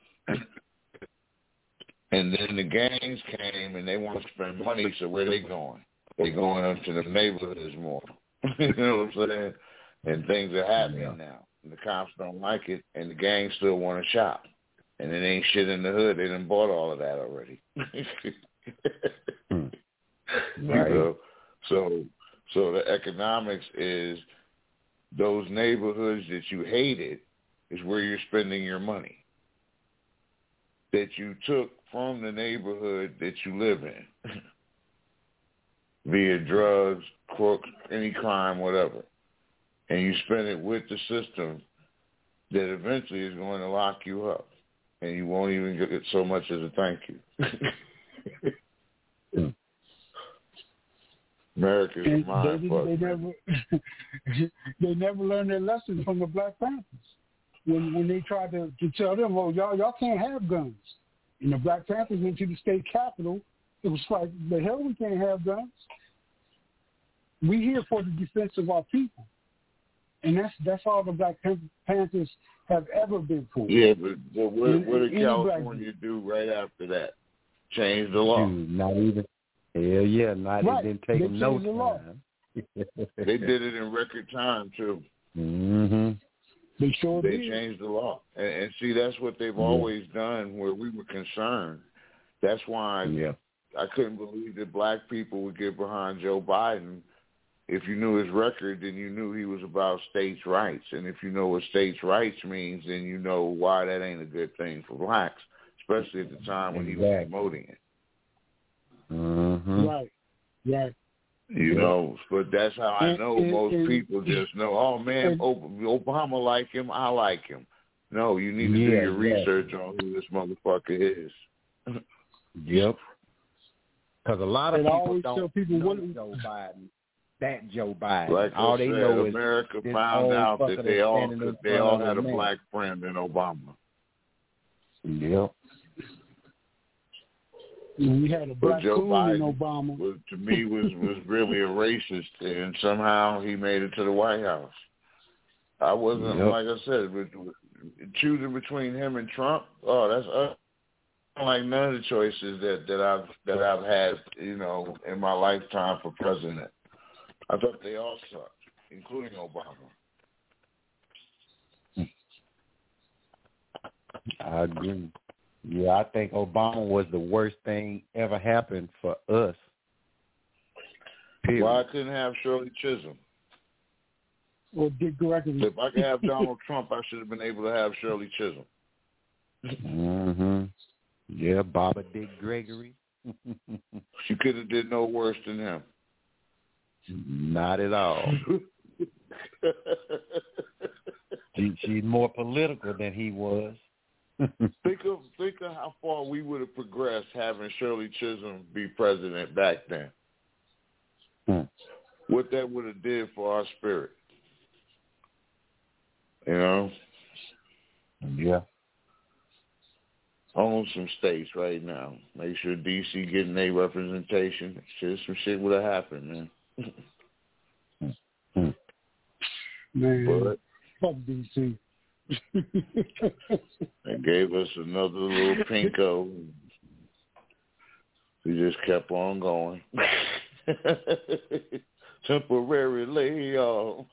And then the gangs came and they want to spend money, so where they going? They're going up to the neighborhoods more. You know what I'm saying? And things are happening yeah. now. And the cops don't like it, and the gangs still want to shop. And it ain't shit in the hood. They done bought all of that already.
Right.
You know? So, so the economics is, those neighborhoods that you hated is where you're spending your money that you took from the neighborhood that you live in via drugs, crooks, any crime, whatever. And you spend it with the system that eventually is going to lock you up. And you won't even get so much as a thank you. America's a mind fuck.
They never, they never learned their lessons from the Black Panthers. When when they tried to, to tell them, "Oh, y'all y'all can't have guns," and the Black Panthers went to the state capitol, it was like, "The hell, we can't have guns. We here for the defense of our people," and that's that's all the Black Panthers have ever been for.
Yeah, but, but what, what did California do right after that? Change the law.
Dude, not even. Hell yeah, not
right.
It didn't take
they
them no
the law.
time.
They did it in record time too.
Mm-hmm.
They sure
They
did.
changed the law, and, and see, that's what they've yeah. always done. Where we were concerned, that's why
yeah.
I couldn't believe that black people would get behind Joe Biden. If you knew his record, then you knew he was about states' rights, and if you know what states' rights means, then you know why that ain't a good thing for blacks, especially at the time when exactly. he was promoting it.
Mm-hmm.
Right, right.
You know, but that's how I know and, most and, people just know, oh, man, and, Obama like him, I like him. No, you need to yeah, do your yeah. research on who this motherfucker is.
Yep. Because a lot of
and
people
always
don't
tell people
know
what,
Joe Biden, that Joe Biden.
Like
all
I
they
said,
know
America
is
found out that they all, they all had a
man.
black friend in Obama.
Yep.
We had a black
but Joe Biden,
in Obama.
Was, to me, was, was really a racist, and somehow he made it to the White House. I wasn't, yep. like I said, choosing between him and Trump. Oh, that's uh, like none of the choices that, that I've that I've had, you know, in my lifetime for president. I thought they all sucked, including Obama.
I agree. Yeah, I think Obama was the worst thing ever happened for us. Period.
Well, I couldn't have Shirley Chisholm.
Or Dick Gregory.
If I could have Donald Trump, I should have been able to have Shirley Chisholm.
Mm-hmm. Yeah, Baba Dick Gregory.
She could have did no worse than him.
Not at all. she, she's more political than he was.
think of think of how far we would have progressed having Shirley Chisholm be president back then.
Hmm.
What that would have did for our spirit. You know?
Yeah.
Own some states right now. Make sure D C getting their representation. Shit, some shit would have happened, man.
Hmm.
Man,
But
fuck D C.
they gave us another little pinko. We just kept on going. Temporary layoff.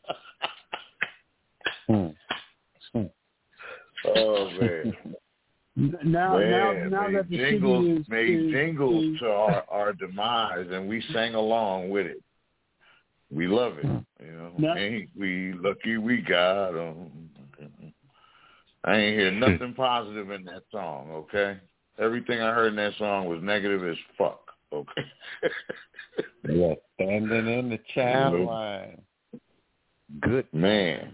Hmm. Hmm.
Oh man.
Now,
man,
now, now
made
that the
jingles,
city is
made
is,
jingles
is,
to our, our demise, and we sang along with it. We love it, you know.
now,
Ain't we lucky we got 'em? I ain't hear nothing positive in that song. Okay, everything I heard in that song was negative as fuck. Okay.
Yeah, standing in the child line. Good
man.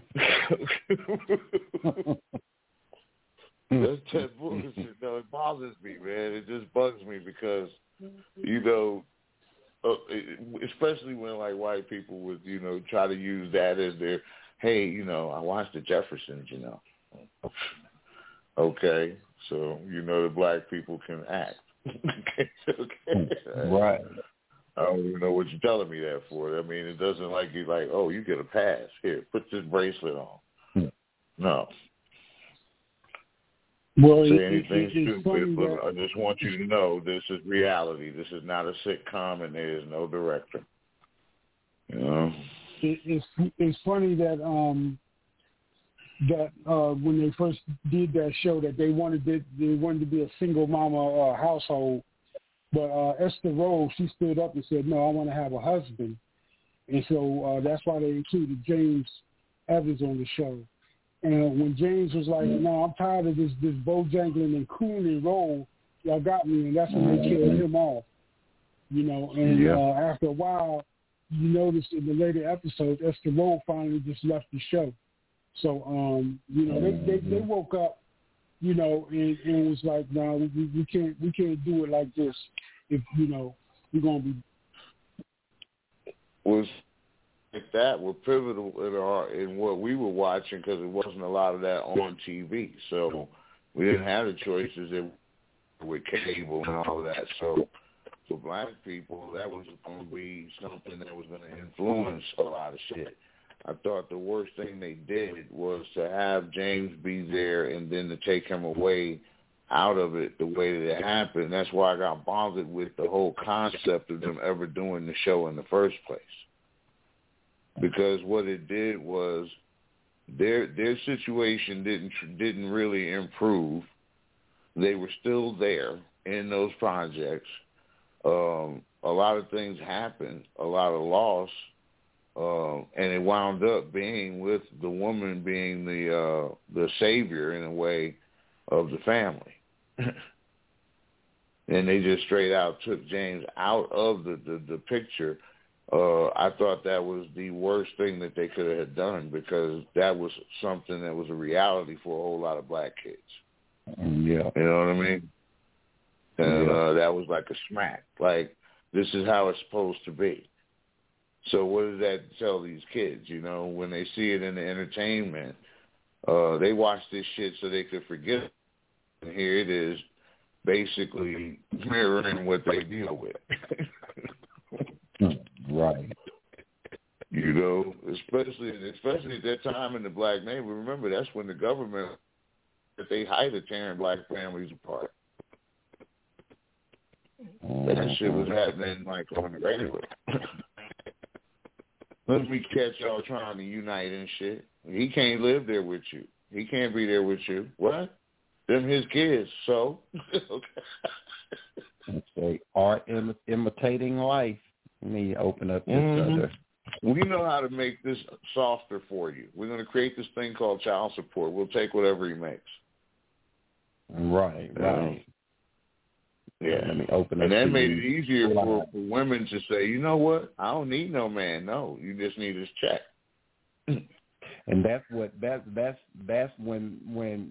That's that bullshit. No, it bothers me, man. It just bugs me because, you know, uh, especially when like white people would, you know, try to use that as their, hey, you know, I watched the Jeffersons, you know. Okay, so you know the black people can act. Okay,
right.
I don't even know what you're telling me that for. I mean, it doesn't like you like, oh, you get a pass. Here, put this bracelet on. Hmm. No.
Well,
Say
it,
anything
it, it's
stupid, but
that,
I just want you to know this is reality. This is not a sitcom, and there is no director. You know,
it, it's it's funny that um that uh when they first did that show that they wanted it, they wanted to be a single mama uh, household, but uh, Esther Rolle, she stood up and said, no, I want to have a husband, and so uh, that's why they included James Evans on the show. And when James was like, no, I'm tired of this this Bojangling and Cooney role, y'all got me, and that's when they killed him off. You know, and
yeah.
uh, after a while, you notice in the later episodes, Esther Rolle finally just left the show. So, um, you know, they, they, they woke up, you know, and, and was like, no, we, we can't we can't do it like this. If, you know, we're going to be...
Was... like that were pivotal in our in what we were watching because it wasn't a lot of that on T V. So we didn't have the choices that with cable and all of that. So for black people, that was going to be something that was going to influence a lot of shit. I thought the worst thing they did was to have James be there and then to take him away out of it the way that it happened. That's why I got bothered with the whole concept of them ever doing the show in the first place. Because what it did was their their situation didn't didn't really improve. They were still there in those projects. Um, a lot of things happened, a lot of loss, uh, and it wound up being with the woman being the uh, the savior in a way of the family. And they just straight out took James out of the, the, the picture. Uh, I thought that was the worst thing that they could have done because that was something that was a reality for a whole lot of black kids.
Yeah.
You know what I mean? And
yeah.
uh, that was like a smack. Like, this is how it's supposed to be. So what does that tell these kids, you know, when they see it in the entertainment? Uh, they watch this shit so they could forget it. And here it is basically mirroring what they deal with.
Right.
You know, especially especially at that time in the black neighborhood. Remember, that's when the government, that they height of tearing black families apart. Mm-hmm. That shit was happening like on the regular. Let me catch y'all trying to unite and shit. He can't live there with you. He can't be there with you. What? Them his kids. So.
They are Im- imitating life. Let me open up this
mm-hmm.
other.
We know how to make this softer for you. We're going to create this thing called child support. We'll take whatever he makes.
Right, right.
Um, yeah.
Let me open
and
up.
And that made it easier for, for women to say, you know what? I don't need no man. No, you just need his check.
And that's what that's that's that's when when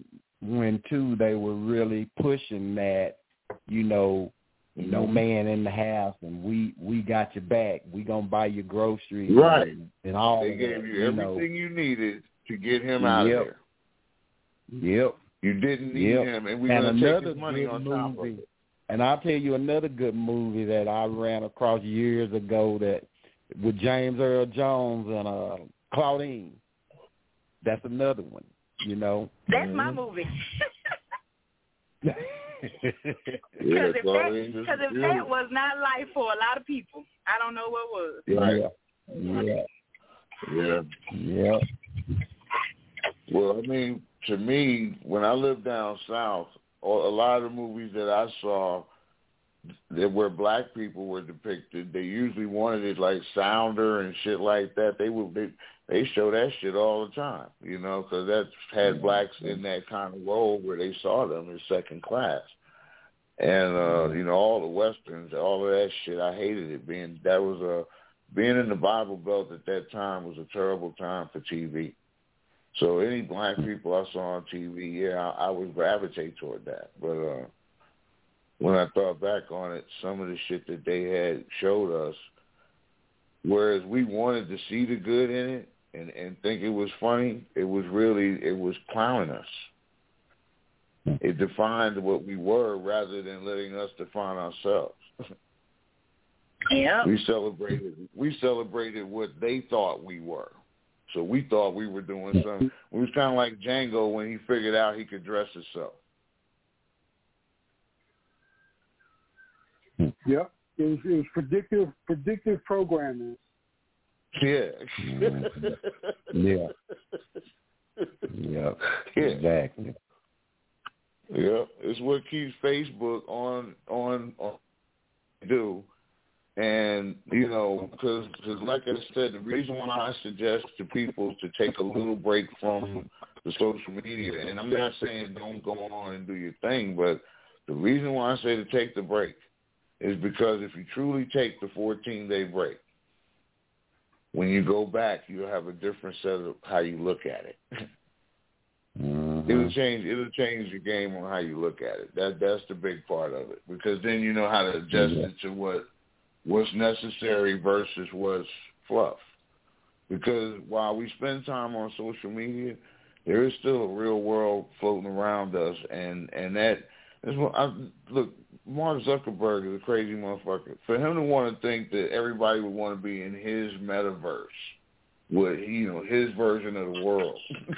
when too they were really pushing that, you know, mm-hmm. no man in the house, and we we got your back. We gonna buy your groceries,
right?
And, and all
they
of
gave
that,
you,
you
everything
know.
you needed to get him out
yep.
of there.
Yep.
You didn't need
yep.
him, and we
and
gonna
another
take his money on
movie,
top of it.
And I'll tell you another good movie that I ran across years ago that with James Earl Jones and uh, Claudine. That's another one, you know.
That's
mm-hmm.
my movie. Because
yeah,
if, that, if that was not life for a lot of people, I don't know what was.
Right.
Yeah.
Yeah.
Yeah.
Well, I mean, to me, when I lived down south, a lot of the movies that I saw that where black people were depicted, they usually wanted it like Sounder and shit like that. They would they, they show that shit all the time, you know, because that had blacks in that kind of role where they saw them as second class. And uh, you know, all the westerns, all of that shit, I hated it. Being that was a being in the Bible Belt at that time was a terrible time for T V. So any black people I saw on T V, yeah, I, I would gravitate toward that. But uh, when I thought back on it, some of the shit that they had showed us, whereas we wanted to see the good in it and, and think it was funny, it was really, it was clowning us. It defined what we were rather than letting us define ourselves.
Yeah.
We celebrated, we celebrated what they thought we were. So we thought we were doing something. We was kind of like Django when he figured out he could dress himself.
Yep. It was, it was predictive predictive programming.
Yeah.
yeah. Yeah. Exactly.
Yeah. It's what keeps Facebook on on on do. And, you know, because like I said, the reason why I suggest to people to take a little break from the social media, and I'm not saying don't go on and do your thing, but the reason why I say to take the break is because if you truly take the fourteen-day break, when you go back, you'll have a different set of how you look at it.
Mm-hmm.
It'll change. It'll change your game on how you look at it. That that's the big part of it, because then you know how to adjust yeah. it to what what's necessary versus what's fluff. Because while we spend time on social media, there is still a real world floating around us, and and that is what I look. Mark Zuckerberg is a crazy motherfucker. For him to want to think that everybody would want to be in his metaverse, with you know his version of the world.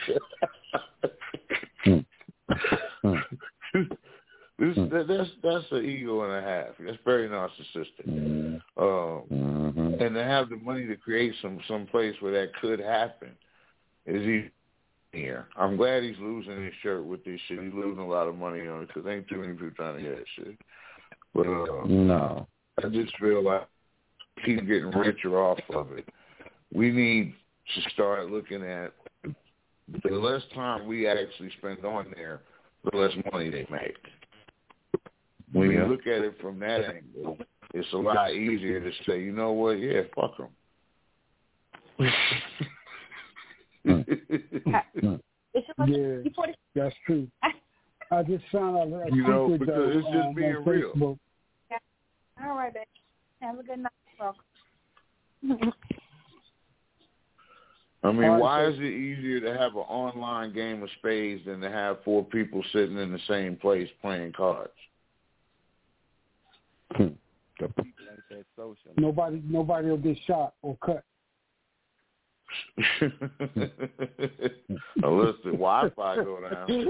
This, that, that's that's an ego and a half. That's very narcissistic.
Mm-hmm.
Um,
mm-hmm.
And to have the money to create some some place where that could happen is even here. I'm glad he's losing his shirt with this shit. He's losing a lot of money on it because ain't too many people trying to hear that shit. But uh,
no,
I just feel like keep getting richer off of it. We need to start looking at the less time we actually spend on there, the less money they make. When
yeah.
you look at it from that angle, it's a lot easier to say, you know what, yeah, fuck them.
Yeah, that's true. I just found out that
you know,
secret,
because
though,
it's just
um,
being
on
real.
Facebook.
Yeah. All right, babe. Have a good night, folks.
I mean,
Right,
why
so,
is it easier to have an online game of spades than to have four people sitting in the same place playing cards?
The people ain't that social.
Nobody, nobody will get shot or cut.
Unless the Wi-Fi go down.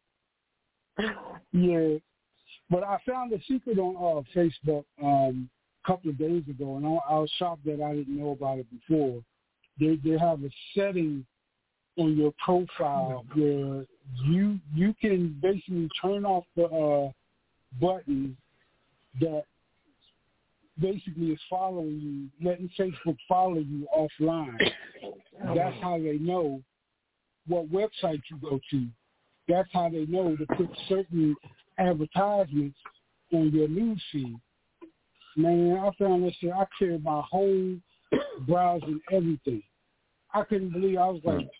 Yeah, but I found a secret on uh, Facebook um, a couple of days ago, and I, I was shocked that I didn't know about it before. They they have a setting on your profile where you you can basically turn off the uh, button that basically is following you, letting Facebook follow you offline. That's how they know what website you go to. That's how they know to put certain advertisements on your news feed. Man, I found that shit. I cleared my whole browser and everything. I couldn't believe I was like,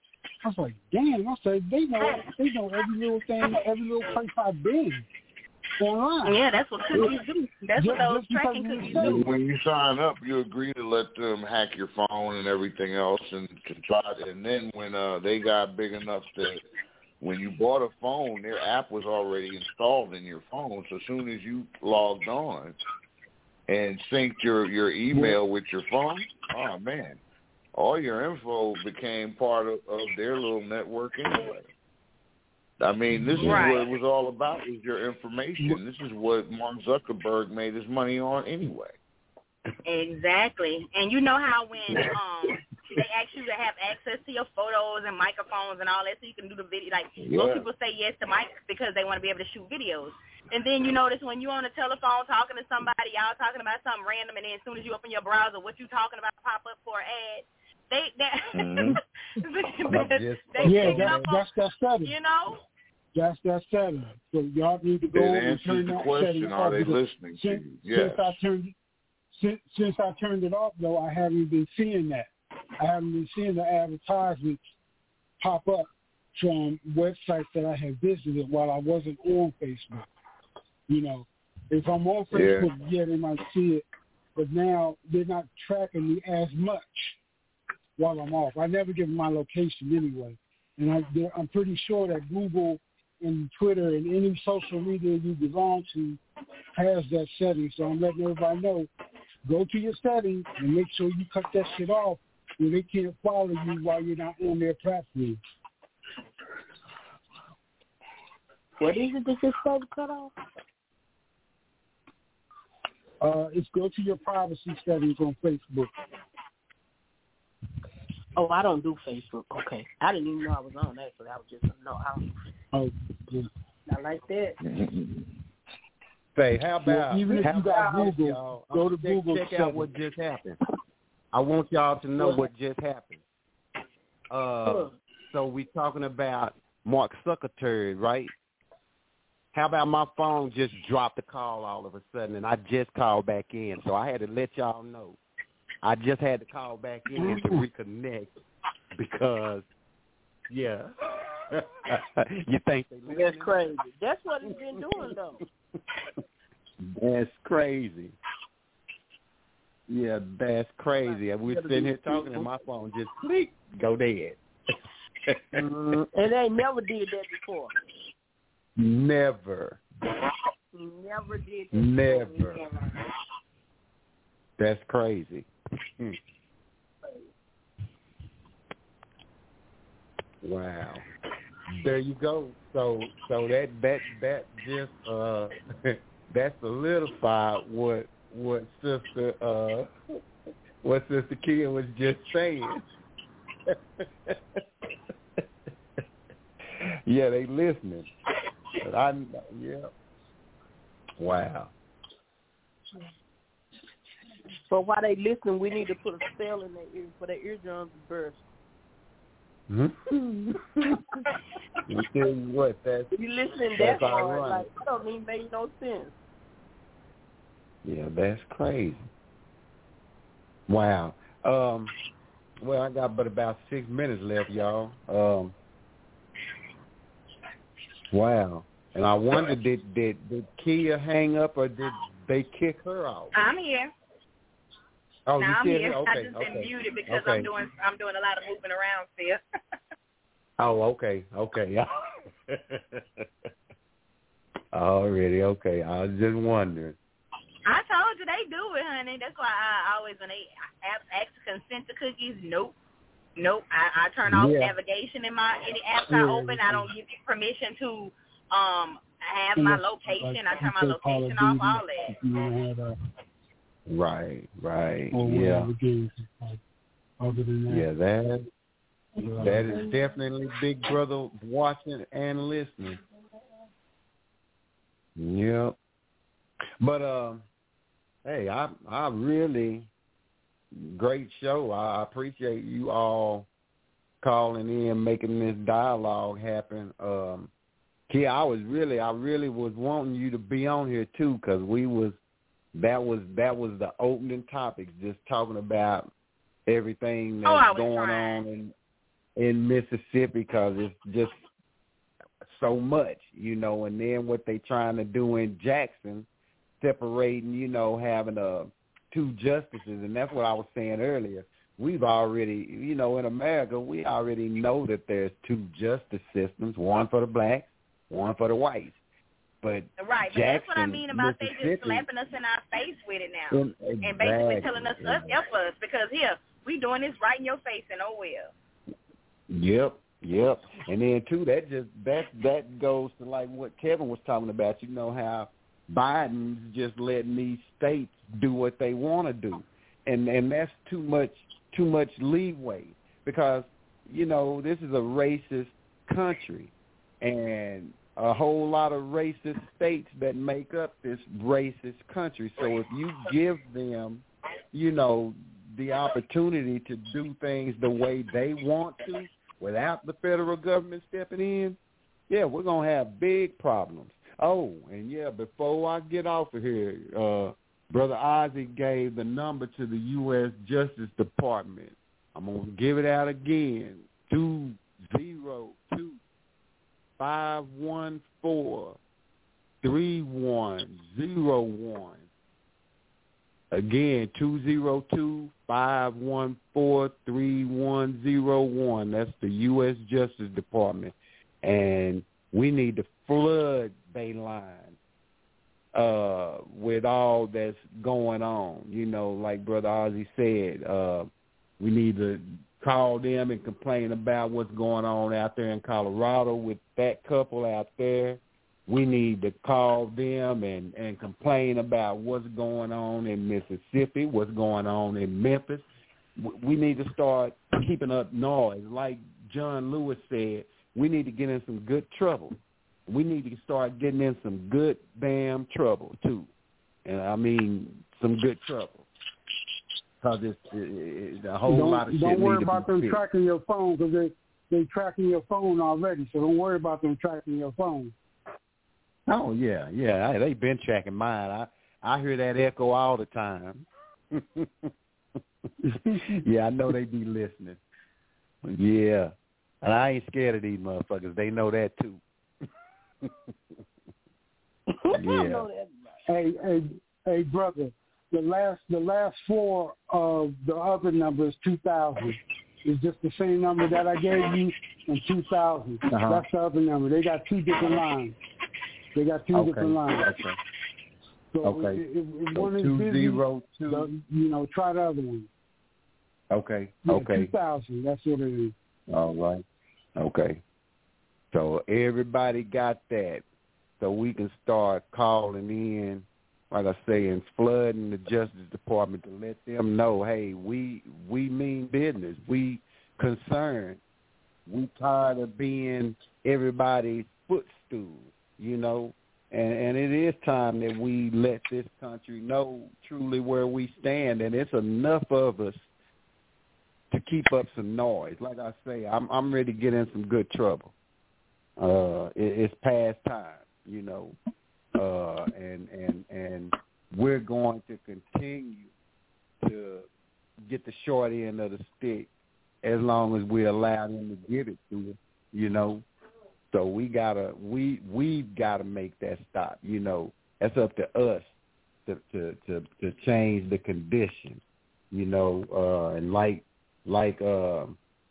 I was like, damn. I said, they know, they know every little thing, every little place I've been online.
Yeah, that's what cookies do. That's
Just-
what those
just because
tracking
you
cookies
say-
do.
When you sign up, you agree to let them hack your phone and everything else, and to try. And then when uh, they got big enough that when you bought a phone, their app was already installed in your phone. So as soon as you logged on and synced your your email with your phone, oh man, all your info became part of, of their little network anyway. I mean, this is
Right.
what it was all about, was your information. This is what Mark Zuckerberg made his money on anyway.
Exactly. And you know how when um they ask you to have access to your photos and microphones and all that so you can do the video, like
Yeah.
most people say yes to mics because they want to be able to shoot videos. And then you notice when you're on the telephone talking to somebody, y'all talking about something random, and then as soon as you open your browser, what you talking about pop up for an ad. They, they,
Mhm.
they,
Just-
they
Yeah,
pick
that,
up on,
that's that setting.
you know?
That's that setting. So y'all need to go
It
and
answers
turn
the
that
question,
setting
are
off.
they
because
listening to
since,
you? Yes.
Since I turned since, since I turned it off, though, I haven't been seeing that. I haven't been seeing the advertisements pop up from websites that I had visited while I wasn't on Facebook. You know, if I'm on Facebook, yeah, yeah they might see it, but now they're not tracking me as much while I'm off. I never give them my location anyway. And I, I'm pretty sure that Google and Twitter and any social media you belong to has that setting. So I'm letting everybody know, go to your settings and make sure you cut that shit off where they can't follow you while you're not on their platform.
What is it that you're supposed to cut off?
Uh, it's go to your privacy settings on Facebook.
Oh, I don't do Facebook. Okay. I didn't even know I was on that, so I was just, no, I don't do
Oh, yeah.
I like that.
Say, how about,
Well, even if
how
you got
about
Google,
y'all,
go to
check,
Google
check out
settings.
what just happened. I want y'all to know what just happened. Uh, so we talking about Mark Zuckerberg, right? How about my phone just dropped the call all of a sudden, and I just called back in, so I had to let y'all know. I just had to call back in to reconnect because, yeah. You think they listening?
That's crazy. That's what he's been doing, though.
That's crazy. Yeah, that's crazy. We sitting here talking, and my phone just click, go dead.
mm, and they never did that before.
Never.
Never did that
Never.
before.
That's crazy. Hmm. Wow. There you go. So so that that that just uh that solidified what what sister uh what Sister Kia was just saying. Yeah, they listening. But I yeah. Wow.
So while they listening, we need to put a spell in their ears for their eardrums to burst.
Mm-hmm. You tell you what, that's
You listening that
that's
hard,
ironic.
like, that don't even make no sense.
Yeah, that's crazy. Wow. Um, well, I got but about six minutes left, y'all. Um, wow. And I wonder, did, did did Kia hang up or did they kick her out?
I'm here.
Oh,
now
you
I'm
still
here.
Okay,
I just
okay.
been muted because
okay.
I'm doing I'm doing a lot of moving around still.
Oh, okay, okay. Already, okay. I was just wondering.
I told you they do it, honey. That's why I always, when they ask, ask to consent to cookies, nope. Nope. I, I turn off
Yeah.
navigation in my any apps I open. I don't give you permission to um have my location. I turn my location off, all that.
You don't have that.
Right, right.
Or
Yeah.
whatever games. Other than that.
Yeah, that that is definitely Big Brother watching and listening. Yep. But um, hey, I I really great show. I appreciate you all calling in, making this dialogue happen. Um, Kia, I was really, I really was wanting you to be on here too, because we was that was that was the opening topics, just talking about everything that's
Oh, I was
going
trying.
on in in Mississippi because it's just so much, you know. And then what they trying to do in Jackson, separating, you know, having a two justices, and that's what I was saying earlier. We've already, you know, in America, we already know that there's two justice systems, one for the blacks, one for the whites. But
right, but
Jackson,
that's what I mean about they just slapping us in our face with it now,
exactly,
and basically telling us, us F us, because here, we doing this right in your face, and oh well.
Yep, yep. And then, too, that just, that, that goes to, like, what Kevin was talking about, you know, how Biden's just letting these states do what they want to do. And and that's too much, too much leeway because, you know, this is a racist country, and a whole lot of racist states that make up this racist country. So if you give them, you know, the opportunity to do things the way they want to without the federal government stepping in, yeah, we're going to have big problems. Oh, and, yeah, before I get off of here, uh, Brother Ozzy gave the number to the U S Justice Department. I'm going to give it out again, two zero two. Five one four three one zero one. Again, two zero two five one four three one zero one. That's the U S Justice Department, and we need to flood Bayline uh, with all that's going on. You know, like Brother Ozzy said, uh, we need to call them and complain about what's going on out there in Colorado with that couple out there. We need to call them and, and complain about what's going on in Mississippi, what's going on in Memphis. We need to start keeping up noise. Like John Lewis said, we need to get in some good trouble. We need to start getting in some good damn trouble, too. And I mean some good trouble. Because it's, it's a whole
don't,
lot of shit.
Don't worry about them
fixed.
tracking your phone because they they tracking your phone already. So don't worry about them tracking your phone.
Oh yeah, yeah. I, they've been tracking mine. I I hear that echo all the time. Yeah, I know they be listening. Yeah, and I ain't scared of these motherfuckers. They know that too. Yeah.
Hey, hey, hey, brother. The last, the last four of the other number is two thousand. It's just the same number that I gave you in two thousand. Uh-huh. That's the other number. They got two different lines. They got two
okay.
different lines.
Okay.
So
okay.
If, if
so
one is
two
busy,
zero two.
the, you know, try the other one.
Okay.
Yeah,
okay.
two thousand. That's what it is.
All right. Okay. So everybody got that. So we can start calling in, like I say, and flooding the Justice Department to let them know, hey, we we mean business. We concerned. We tired of being everybody's footstool, you know. And, and it is time that we let this country know truly where we stand. And it's enough of us to keep up some noise. Like I say, I'm I'm ready to get in some good trouble. Uh, it, it's past time, you know. Uh, and and and we're going to continue to get the short end of the stick as long as we allow them to get it to us, you know. So we gotta we we've gotta make that stop, you know. That's up to us to to to, to change the condition, you know. Uh, and like like uh,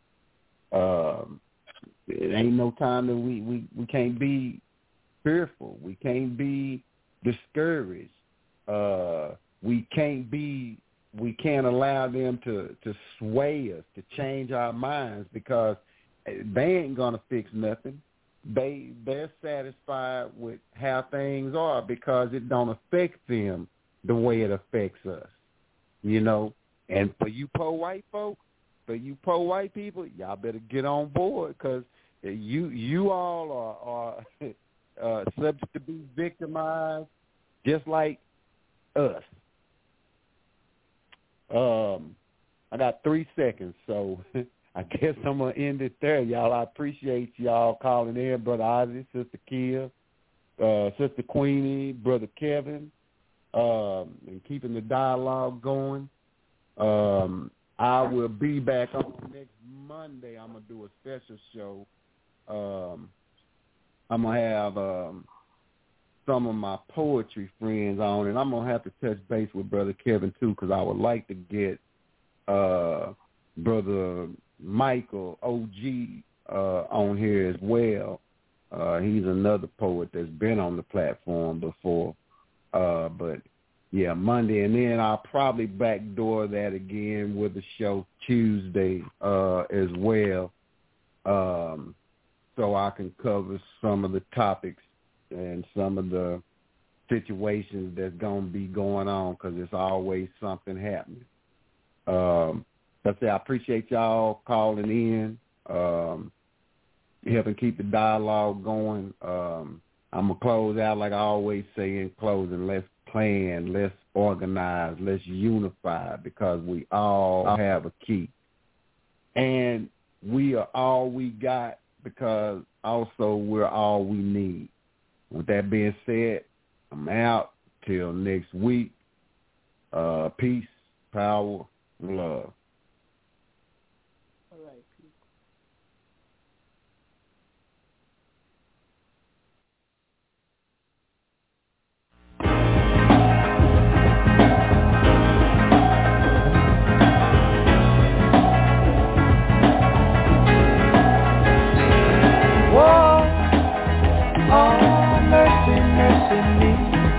uh, it ain't no time that we, we, we can't be fearful. We can't be discouraged. Uh, we can't be. We can't allow them to, to sway us, to change our minds, because they ain't gonna fix nothing. They they're satisfied with how things are because it don't affect them the way it affects us, you know. And for you poor white folks, for you poor white people, y'all better get on board, because you you all are, are uh, subject to be victimized just like us. Um, I got three seconds, so I guess I'm going to end it there, y'all. I appreciate y'all calling in, Brother Ozzy, Sister Kia, uh, Sister Queenie, Brother Kevin, um, and keeping the dialogue going. Um, I will be back on next Monday. I'm going to do a special show. Um, I'm going to have um, some of my poetry friends on, and I'm going to have to touch base with Brother Kevin, too, because I would like to get uh, Brother Michael O G uh, on here as well. Uh, he's another poet that's been on the platform before. Uh, but, yeah, Monday. And then I'll probably backdoor that again with the show Tuesday uh, as well, um, so I can cover some of the topics and some of the situations that's going to be going on, because there's always something happening. Um, that's it. I appreciate y'all calling in, um, helping keep the dialogue going. Um, I'm going to close out like I always say in closing. Let's plan, let's organize, let's unify, because we all have a key. And we are all we got, because also we're all we need. With that being said, I'm out. Till next week. Uh, peace, power, love.
All right, peace.
Whoa, oh, mercy, mercy me.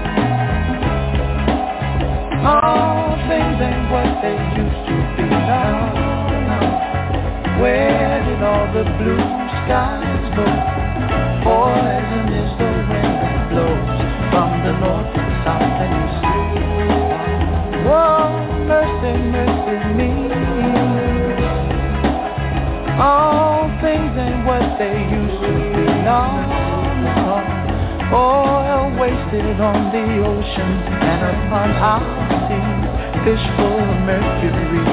All things ain't what they used to be. No, no. Where did all the blue skies go? Poison is the wind that blows from the north and south and east. Whoa, mercy, mercy me. All things ain't what they used to be. No, no. Oil wasted on the ocean and upon our seas, fish full of mercury.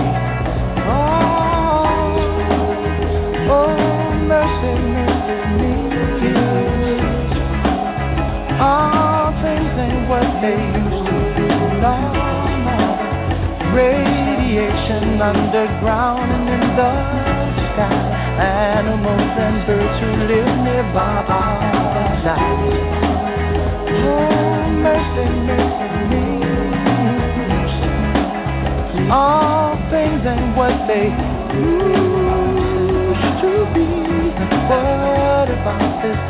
Oh, oh, mercy, mercy me. All things ain't what they used to be. No, no. Radiation underground and in the sky. Animals and birds who live nearby are dying. Oh, mercy, mercy me. All things ain't what they used to be. What about this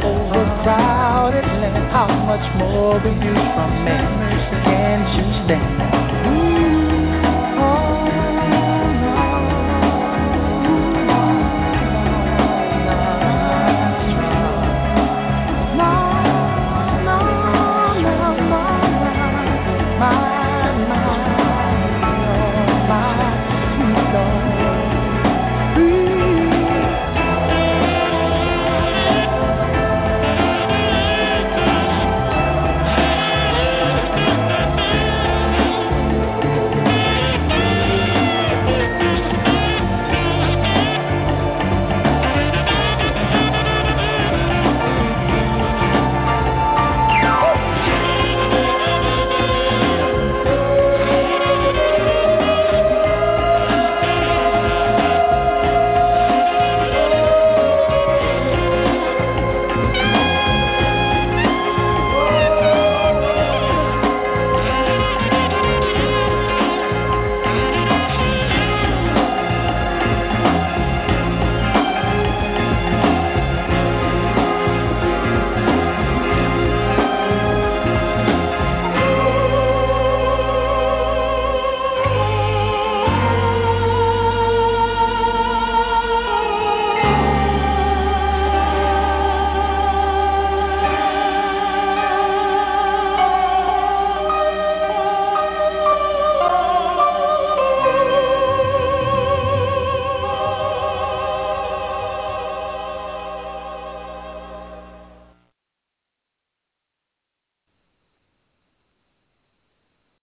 overcrowded land? How much more will you from man? Can't you stand?